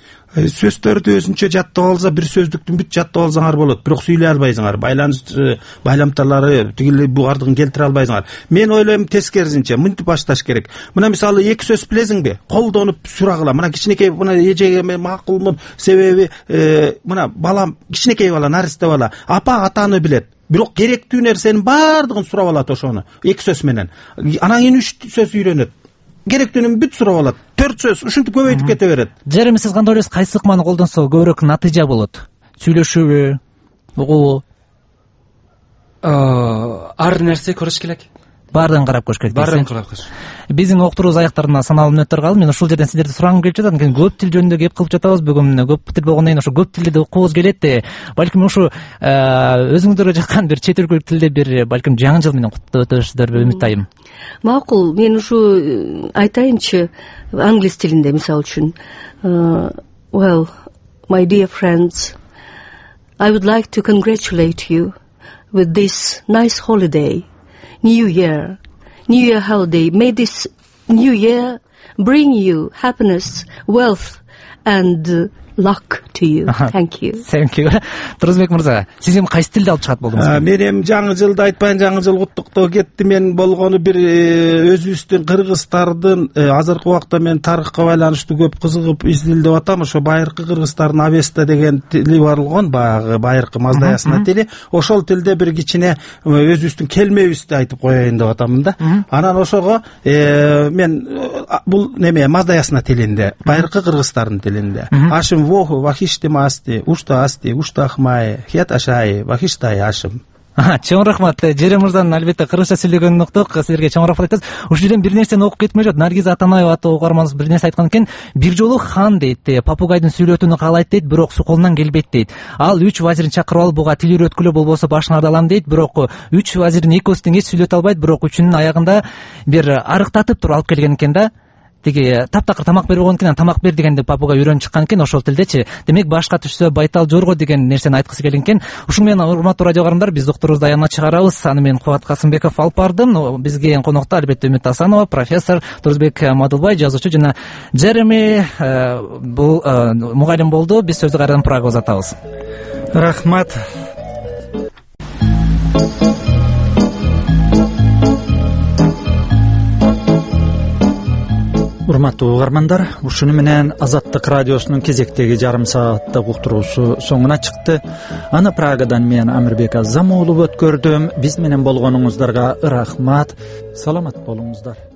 Сөздөрдү өзүнчө жаттап алса, бир сөздүктүн бүт жаттап алсаңар болот, бирок сүйлөй албайсыңар, байланыш байламталары тигиле бардыгын келтире албайсыңар. Мен ойлойм тескерисинче, мынтип башташ керек. Мына мисалы эки сөз билесиңби? Колдонуп сурагыла. Мына кичинекей мына эжеге мен макулмун, себеби мына балам кичинекей бала, наристе бала, апа атаны билет. Бирок керектүү нерсенин бардыгын сурап алат ошону эки сөз менен. Анан кийин үч сөз үйрөнөт. Керектүүнүн бүт сурап алат. төрт сөз ушинтип көбөйтүп кете берет. Жереми, сиз кандай ойлойсуз? Кайсы ыкманы колдонсо көбүрөөк натыйжа болот? Сүйлөшүүбү, угуубу? Ар нерсе көрүш керек. Баардыгын карап көрүш керек. Баардыгын карап көрүш. Биздин октурубуз аяктарына саналуу мүнөттөр калды. Мен ушул жерден сиздерди сурагым келип жатат. Анткени көп тил жөнүндө кеп кылып жатабыз бүгүн. Көп тил болгондон кийин ошо көп тилди окугубуз келет. Балким ушу өзүңүздөргө жаккан бир чет өлкөлүк тилде бир балким жаңы жыл менен куттуп өтөсүздөр, үмүттайм. Макул, мен ушу айтайынчы англис тилинде, мисалы үчүн. Well, my dear friends, I would like to congratulate you with this nice holiday. New Year, New Year holiday. May this New Year bring you happiness, wealth, and luck to you. Thank you. Thank you. Турузбек мырза, сиз эми кайсы тилде алып чыгат болдуңуз? Мен эми жаңы жылды айтпайын, жаңы жыл куттуктоо кетти. Мен болгону бир өзүбүздүн кыргыздардын азыркы убакта мен тарыхка байланыштуу көп кызыгып изилдеп атам. Ошо байыркы кыргыздардын Авеста деген тили бар болгон, баягы байыркы маздаясына тили. Ошол тилде бир кичине өзүбүздүн келмебизди айтып коеюн деп атамын да. Анан ошого мен бул неме маздаясына тилинде, байыркы кыргыздардын тилинде. Ашым воху вахишти масти, ушта асти, ушта ахмай, хет ашай, вахиштай ашым. Чоң рахмат. Жере мырзанын албетте кыргызча сүйлөгөнүн уктук. Силерге чоң рахмат айтабыз. Ушул жерден бир нерсени окуп кетмей жок. Наргиз Атанаева аттуу угарманыбыз бир нерсе айткан экен. Бир жолу хан дейт, папугайдын сүйлөтүүнү каалайт дейт, бирок су колунан келбейт дейт. Ал үч вазирин чакырып алып буга тил үйрөткүлө болбосо башыңарды алам дейт, бирок үч вазирдин экөөсү тең эч сүйлөтө албайт, бирок үчүнүн аягында бир арыктатып туруп алып келген экен да. Тиги таптакыр тамак берип койгон экен, тамак бер дегенде папуга үйрөнүп чыккан экен ошол тилдечи. Демек башка түшсө байтал жорго деген нерсени айткысы келген экен. Ушуну менен урматтуу радио каарымдар, биз докторубузду аягына чыгарабыз. Аны менен Кубат Касымбеков алып бардым. Бизге конокто албетте Үмүт Асанова, профессор Турузбек Мадылбай, жазуучу жана Джереми бул мугалим болду. Биз сөздү кайрадан Прага узатабыз. Рахмат. Урматтуу угармандар, ушуну менен Азаттык радиосунун кезектеги жарым сааттык уктуруусу соңуна чыкты. Аны Прагадан мен Амирбек Азам уулу өткөрдүм. Биз менен болгонуңуздарга рахмат. Саламат болуңуздар.